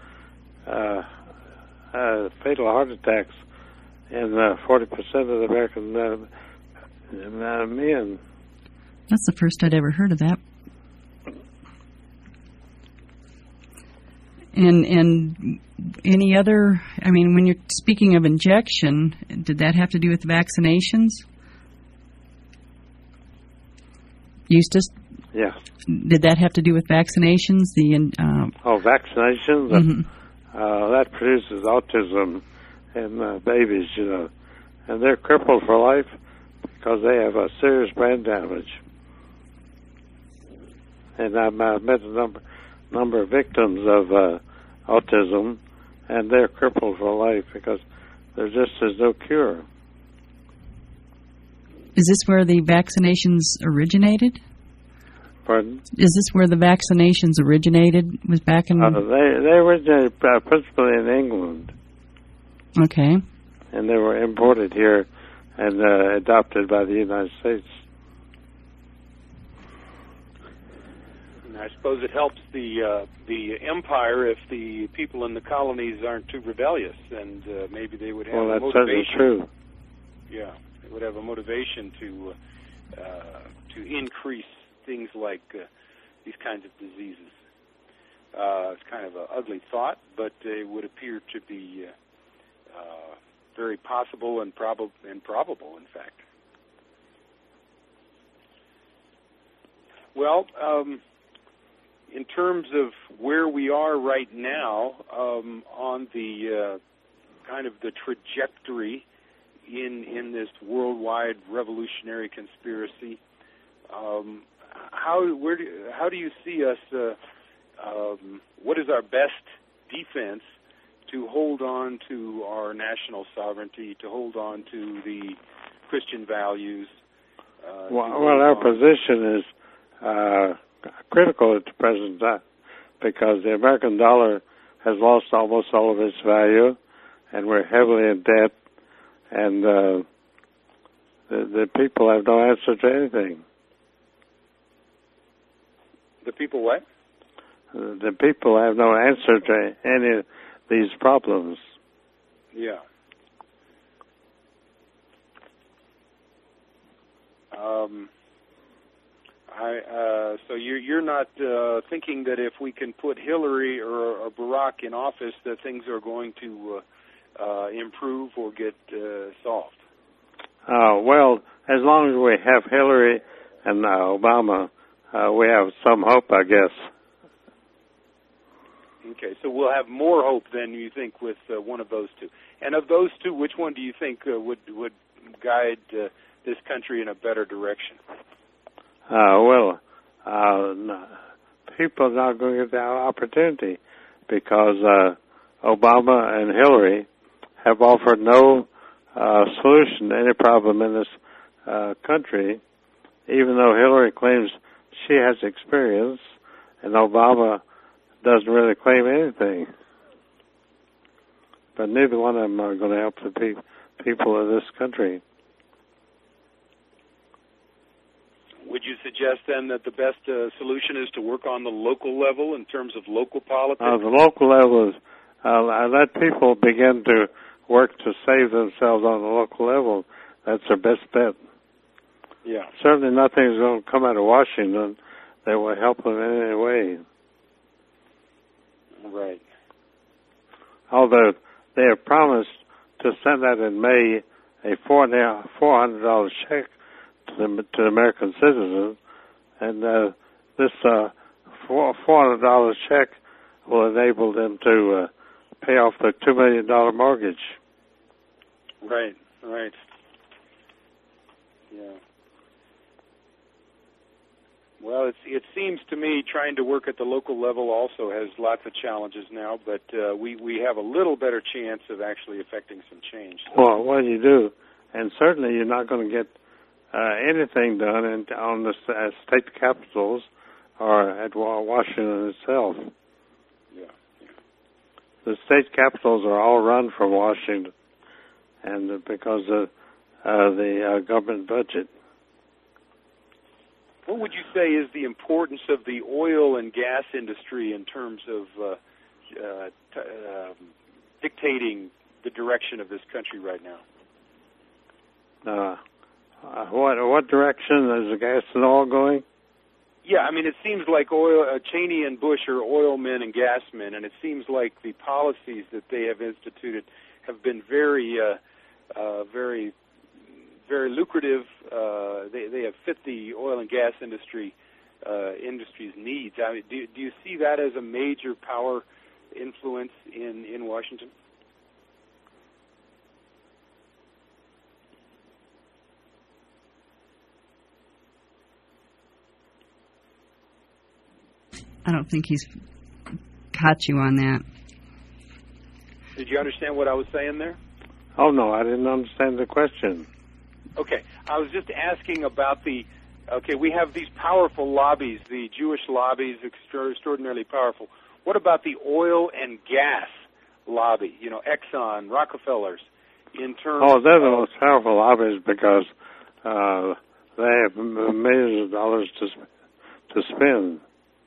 fatal heart attacks in 40% of the American men. That's the first I'd ever heard of that. And any other, I mean, when you're speaking of injection, did that have to do with vaccinations? Eustace? Yeah. Did that have to do with vaccinations? Vaccinations? Mm-hmm. That produces autism in babies, and they're crippled for life because they have a serious brain damage. And I've met a number of victims of autism, and they're crippled for life because there just is no cure. Is this where the vaccinations originated? Pardon? Is this where the vaccinations originated? Was back in... They originated principally in England. Okay. And they were imported here and adopted by the United States. I suppose it helps the empire if the people in the colonies aren't too rebellious, and maybe they would have a motivation. Well, that's certainly true. Yeah, they would have a motivation to increase things like these kinds of diseases. It's kind of an ugly thought, but it would appear to be very possible and probable, in fact. Well, in terms of where we are right now on the kind of the trajectory in this worldwide revolutionary conspiracy, how do you see us? What is our best defense to hold on to our national sovereignty, to hold on to the Christian values? Our position is critical at the present time because the American dollar has lost almost all of its value, and we're heavily in debt, and the people have no answer to anything. The people what? The people have no answer to any of these problems. Yeah. So you're not thinking that if we can put Hillary or Barack in office, that things are going to improve or get solved? Well, as long as we have Hillary and Obama, we have some hope, I guess. Okay, so we'll have more hope than you think with one of those two. And of those two, which one do you think would guide this country in a better direction? People are not going to get the opportunity because Obama and Hillary have offered no solution to any problem in this country, even though Hillary claims she has experience and Obama doesn't really claim anything. But neither one of them are going to help the people of this country. Would you suggest then that the best solution is to work on the local level in terms of local politics? The local level is let people begin to work to save themselves on the local level. That's their best bet. Yeah. Certainly nothing is going to come out of Washington that will help them in any way. Right. Although they have promised to send out in May a $400 check to the American citizens, and this $400 check will enable them to pay off their $2 million mortgage. Right. Yeah. Well, it seems to me trying to work at the local level also has lots of challenges now, but we have a little better chance of actually affecting some change. Well, you do, and certainly you're not going to get anything done on the state capitals or at Washington itself. Yeah. The state capitals are all run from Washington, and because of the government budget. What would you say is the importance of the oil and gas industry in terms of dictating the direction of this country right now? What direction is the gas and oil going? Yeah, I mean, it seems like Cheney and Bush are oil men and gas men, and it seems like the policies that they have instituted have been very lucrative. They have fit the oil and gas industry's needs. I mean, do you see that as a major power influence in Washington? I don't think he's caught you on that. Did you understand what I was saying there? Oh, no, I didn't understand the question. Okay, I was just asking about we have these powerful lobbies, the Jewish lobbies, extraordinarily powerful. What about the oil and gas lobby, Exxon, Rockefellers, in terms they're the most powerful lobbies because they have millions of dollars to spend.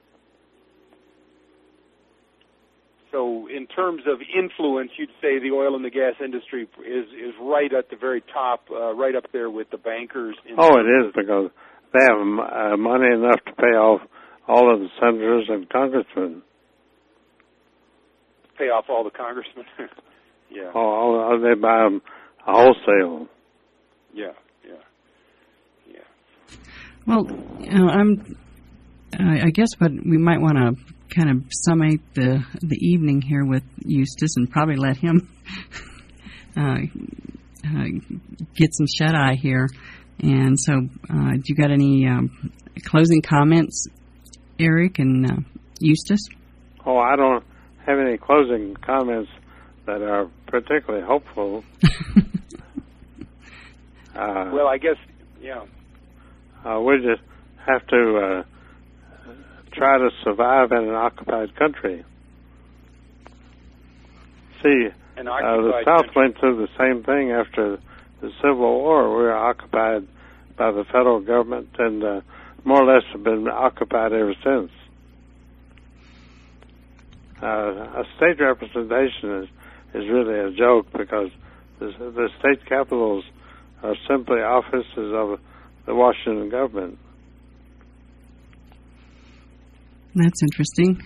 So in terms of influence, you'd say the oil and the gas industry is right at the very top, right up there with the bankers. It is, because they have money enough to pay off all of the senators and congressmen. Pay off all the congressmen? Yeah. They buy them wholesale. Yeah. Well, I guess what we might want to kind of summate the evening here with Eustace and probably let him get some shut-eye here. And so do you got any closing comments, Eric and Eustace? I don't have any closing comments that are particularly hopeful. Well, I guess, yeah. We just have to try to survive in an occupied country. see, and the occupied South country. went through the same thing after the Civil War. We were occupied by the federal government, and more or less have been occupied ever since. A state representation is really a joke, because the state capitals are simply offices of the Washington government. That's interesting.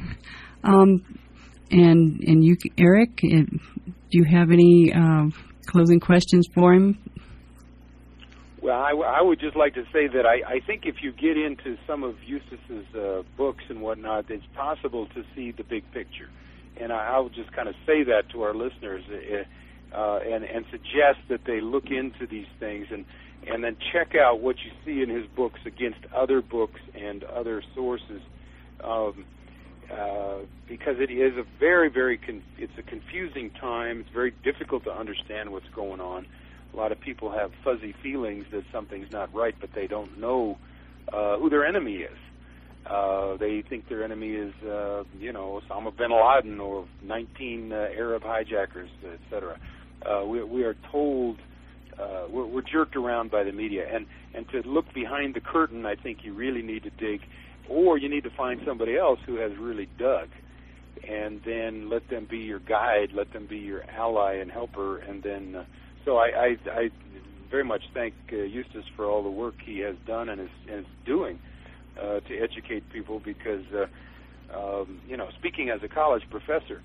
And you, Eric, do you have any closing questions for him? Well, I would just like to say that I think if you get into some of Eustace's books and whatnot, it's possible to see the big picture. And I'll just kind of say that to our listeners and suggest that they look into these things and then check out what you see in his books against other books and other sources, because it is a very, very it's a confusing time. It's very difficult to understand what's going on. A lot of people have fuzzy feelings that something's not right, but they don't know who their enemy is. They think their enemy is, Osama bin Laden or 19 Arab hijackers, etc. We are told, we're jerked around by the media. And to look behind the curtain, I think you really need to dig, or you need to find somebody else who has really dug, and then let them be your guide, let them be your ally and helper, and then... So I very much thank Eustace for all the work he has done and is doing to educate people, because, speaking as a college professor,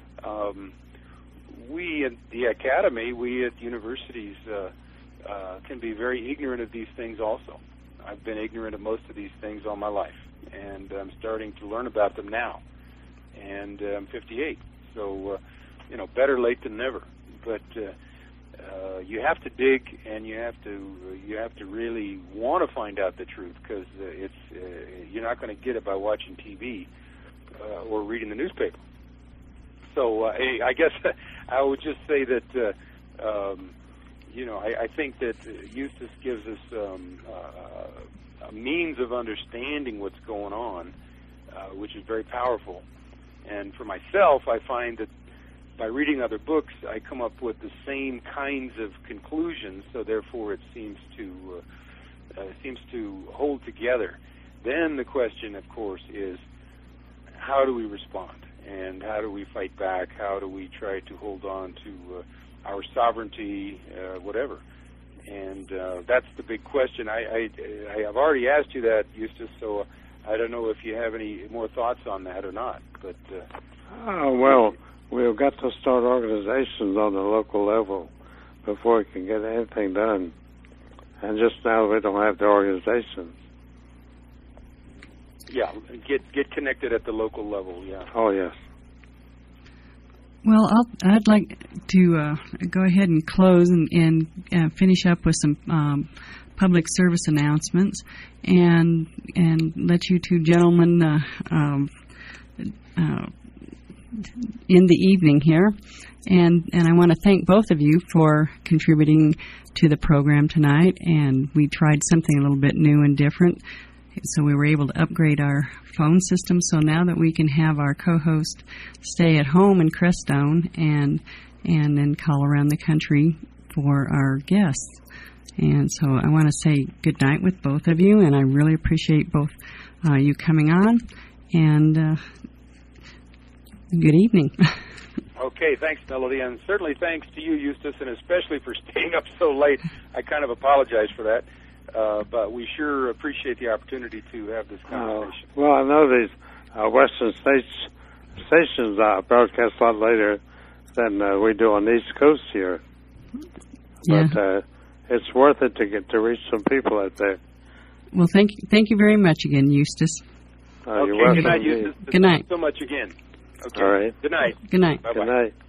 we at the academy, we at universities can be very ignorant of these things also. I've been ignorant of most of these things all my life, and I'm starting to learn about them now. And I'm 58, so, better late than never. But... you have to dig, and you have to really want to find out the truth, because you're not going to get it by watching TV or reading the newspaper. So I guess I would just say that I think that Eustace gives us a means of understanding what's going on, which is very powerful. And for myself, I find that by reading other books, I come up with the same kinds of conclusions, so therefore it seems to hold together. Then the question, of course, is how do we respond, and how do we fight back? How do we try to hold on to our sovereignty, whatever? And that's the big question. I have already asked you that, Eustace, so I don't know if you have any more thoughts on that or not. But well. We've got to start organizations on the local level before we can get anything done. And just now we don't have the organizations. Yeah, get connected at the local level, yeah. Oh, yes. Well, I'd like to go ahead and close and finish up with some public service announcements and let you two gentlemen in the evening here, and I want to thank both of you for contributing to the program tonight. And we tried something a little bit new and different, so we were able to upgrade our phone system, so now that we can have our co-host stay at home in Crestone and then call around the country for our guests. And so I want to say good night with both of you, and I really appreciate both you coming on, and good evening. Okay, thanks, Melody, and certainly thanks to you, Eustace, and especially for staying up so late. I kind of apologize for that, but we sure appreciate the opportunity to have this conversation. Well, I know these Western stations broadcast a lot later than we do on the East Coast here, but it's worth it to get to reach some people out there. Well, thank you very much again, Eustace. You're welcome. Good night, Eustace. Good night. Thanks so much again. Okay. All right. Good night. Good night. Bye-bye. Good night.